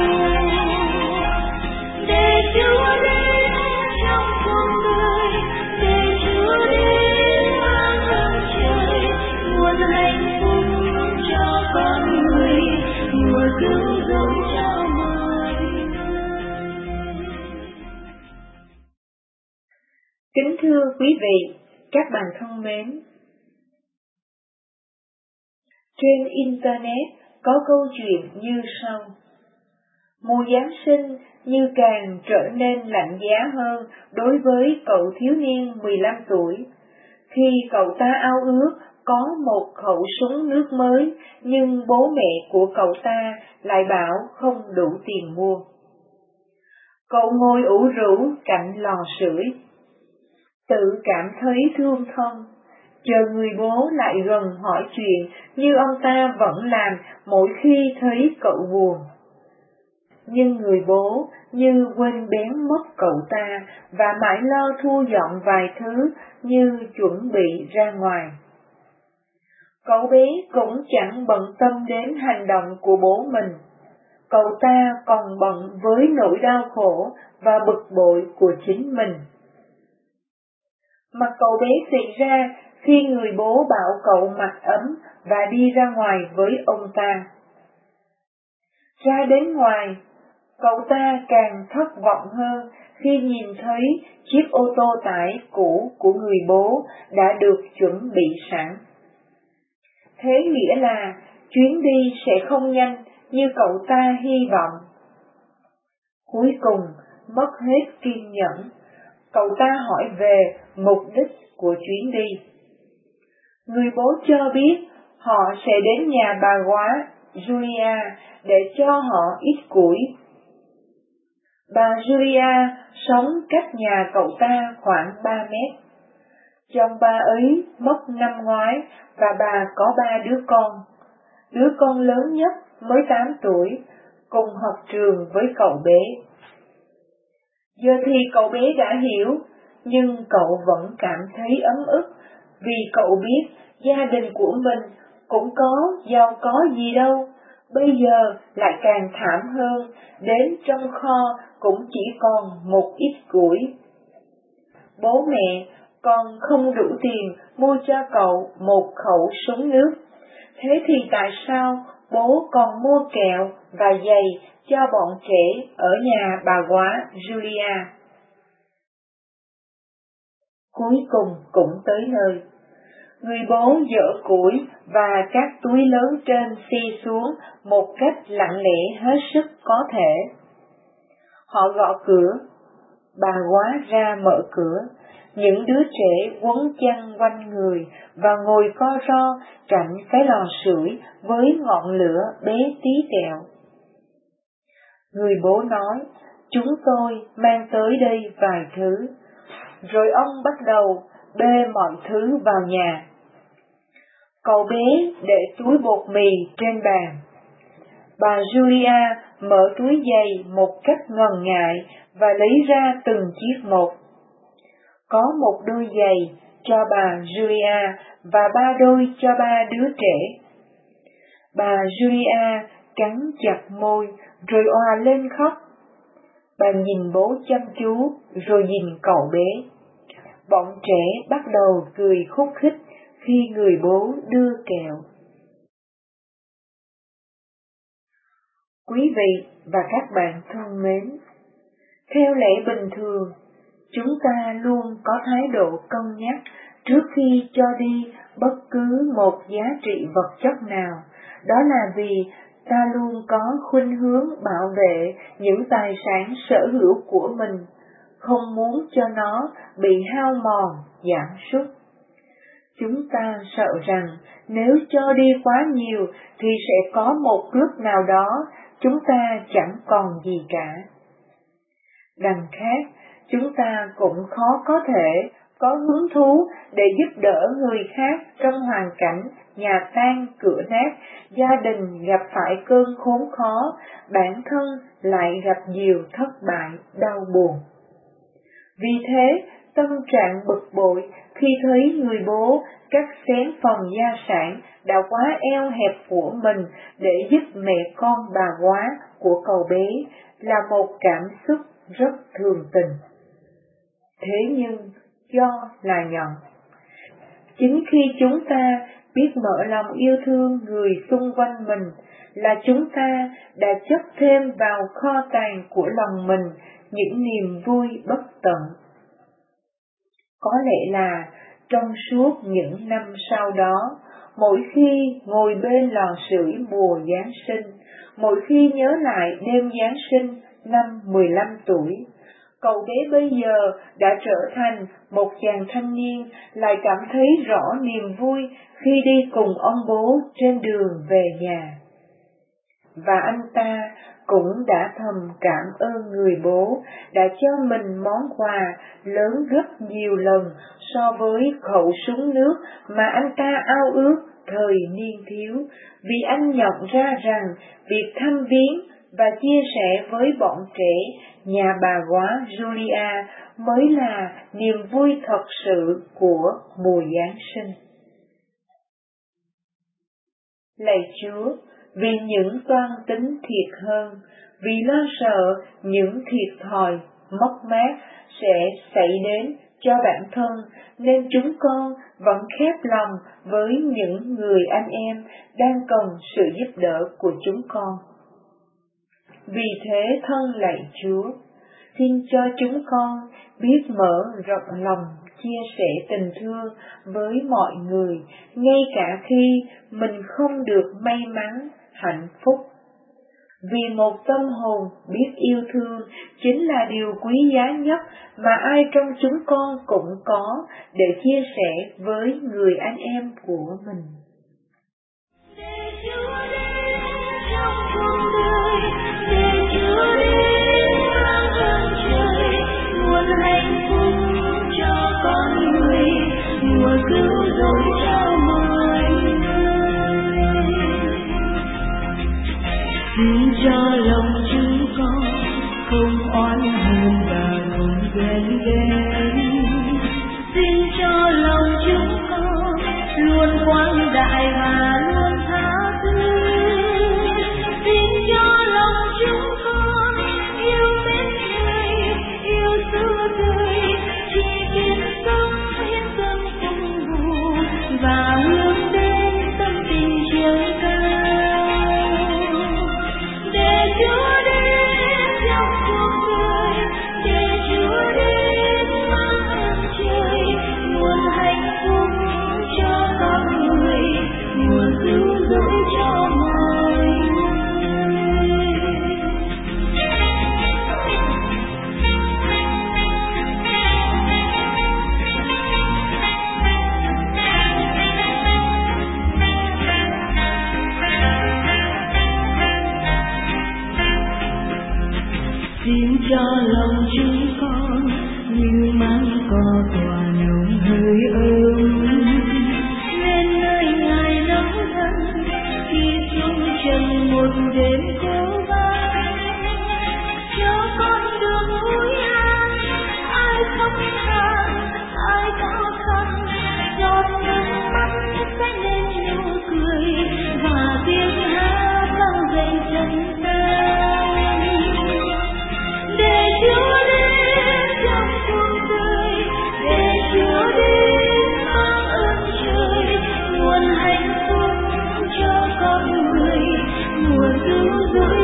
Để Chúa đến trong cuộc đời, để Chúa đến mang ơn trời, nguồn hạnh phúc cho con người, mùa cứu rỗi cho mọi người. Kính thưa quý vị, các bạn thân mến, trên Internet có câu chuyện như sau. Mùa Giáng sinh như càng trở nên lạnh giá hơn đối với cậu thiếu niên mười lăm tuổi, khi cậu ta ao ước có một khẩu súng nước mới, nhưng bố mẹ của cậu ta lại bảo không đủ tiền mua. Cậu ngồi ủ rũ cạnh lò sưởi, tự cảm thấy thương thân, chờ người bố lại gần hỏi chuyện như ông ta vẫn làm mỗi khi thấy cậu buồn. Nhưng người bố như quên bén mất cậu ta và mãi lo thu dọn vài thứ như chuẩn bị ra ngoài. Cậu bé cũng chẳng bận tâm đến hành động của bố mình. Cậu ta còn bận với nỗi đau khổ và bực bội của chính mình. Mặt cậu bé xị ra khi người bố bảo cậu mặc ấm và đi ra ngoài với ông ta. Ra đến ngoài, cậu ta càng thất vọng hơn khi nhìn thấy chiếc ô tô tải cũ của người bố đã được chuẩn bị sẵn. Thế nghĩa là chuyến đi sẽ không nhanh như cậu ta hy vọng. Cuối cùng, mất hết kiên nhẫn, cậu ta hỏi về mục đích của chuyến đi. Người bố cho biết họ sẽ đến nhà bà góa Julia để cho họ ít củi. Bà Julia sống cách nhà cậu ta khoảng ba mét. Chồng bà ấy mất năm ngoái và bà có ba đứa con. Đứa con lớn nhất mới tám tuổi, cùng học trường với cậu bé. Giờ thì cậu bé đã hiểu, nhưng cậu vẫn cảm thấy ấm ức vì cậu biết gia đình của mình cũng có giàu có gì đâu. Bây giờ lại càng thảm hơn, đến trong kho cũng chỉ còn một ít củi. Bố mẹ còn không đủ tiền mua cho cậu một khẩu súng nước. Thế thì tại sao bố còn mua kẹo và giày cho bọn trẻ ở nhà bà góa Julia? Cuối cùng cũng tới nơi. Người bố dỡ củi và các túi lớn trên xe xuống một cách lặng lẽ hết sức có thể. Họ gõ cửa. Bà góa ra mở cửa. Những đứa trẻ quấn chăn quanh người và ngồi co ro cạnh cái lò sưởi với ngọn lửa bé tí tẹo. Người bố nói, chúng tôi mang tới đây vài thứ. Rồi ông bắt đầu bê mọi thứ vào nhà. Cậu bé để túi bột mì trên bàn. Bà Julia mở túi giày một cách ngần ngại và lấy ra từng chiếc một. Có một đôi giày cho bà Julia và ba đôi cho ba đứa trẻ. Bà Julia cắn chặt môi rồi òa lên khóc. Bà nhìn bố chăm chú rồi nhìn cậu bé. Bọn trẻ bắt đầu cười khúc khích khi người bố đưa kẹo. Quý vị và các bạn thân mến, theo lẽ bình thường, chúng ta luôn có thái độ cân nhắc trước khi cho đi bất cứ một giá trị vật chất nào. Đó là vì ta luôn có khuynh hướng bảo vệ những tài sản sở hữu của mình, không muốn cho nó bị hao mòn, giảm sút. Chúng ta sợ rằng nếu cho đi quá nhiều thì sẽ có một lúc nào đó chúng ta chẳng còn gì cả. Đằng khác, chúng ta cũng khó có thể có hứng thú để giúp đỡ người khác trong hoàn cảnh nhà tan cửa nát, gia đình gặp phải cơn khốn khó, bản thân lại gặp nhiều thất bại, đau buồn. Vì thế, tâm trạng bực bội khi thấy người bố cắt xén phần gia sản đã quá eo hẹp của mình để giúp mẹ con bà góa của cậu bé là một cảm xúc rất thường tình. Thế nhưng, do là nhận. Chính khi chúng ta biết mở lòng yêu thương người xung quanh mình là chúng ta đã chất thêm vào kho tàng của lòng mình những niềm vui bất tận. Có lẽ là trong suốt những năm sau đó, mỗi khi ngồi bên lò sưởi mùa Giáng sinh, mỗi khi nhớ lại đêm Giáng sinh năm mười lăm tuổi, cậu bé bây giờ đã trở thành một chàng thanh niên lại cảm thấy rõ niềm vui khi đi cùng ông bố trên đường về nhà. Và anh ta cũng đã thầm cảm ơn người bố đã cho mình món quà lớn gấp nhiều lần so với khẩu súng nước mà anh ta ao ước thời niên thiếu, vì anh nhận ra rằng việc thăm viếng và chia sẻ với bọn trẻ nhà bà góa Julia mới là niềm vui thật sự của mùa Giáng sinh. Lạy Chúa, vì những toan tính thiệt hơn, vì lo sợ những thiệt thòi, mất mát sẽ xảy đến cho bản thân, nên chúng con vẫn khép lòng với những người anh em đang cần sự giúp đỡ của chúng con. Vì thế thân lạy Chúa, xin cho chúng con biết mở rộng lòng chia sẻ tình thương với mọi người, ngay cả khi mình không được may mắn, hạnh phúc. Vì một tâm hồn biết yêu thương chính là điều quý giá nhất mà ai trong chúng con cũng có để chia sẻ với người anh em của mình. Để Chúa đến trong cuộc đời, để Chúa đến mang ơn trời, nguồn hạnh phúc cho con người, nguồn cứu rỗi cho mọi người. Xin cho lòng chúng con không oán hờn và không ghen ghét. Xin cho lòng chúng con luôn quang đại và luôn tha thứ. Xin cho lòng chúng con yêu mến người, yêu xưa đời, chỉ biết sống yên tâm cùng bù và hướng đến tâm tình trời cao. Để Chúa đến trong cuộc đời, để Chúa đến mang ơn trời, nguồn hạnh phúc cho con người, nguồn cứu rỗi cho mọi người. Xin cho lòng chúng con như máng cỏ tỏa nồng hơi ấm, nên nơi Ngài nắng thân khi xuống trần một đêm cố gắng. Cho con đường vui an, ai khóc than, ai khó khăn, giọt nước mắt sẽ nên nụ cười và tiếng hát vang dậy trần gian. Để Chúa đến trong cuộc đời, để Chúa đến mang ơn trời, nguồn hạnh phúc cho con người, nguồn cứu rỗi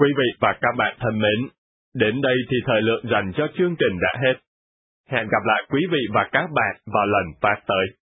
Quý vị và các bạn thân mến, đến đây thì thời lượng dành cho chương trình đã hết. Hẹn gặp lại quý vị và các bạn vào lần phát tới.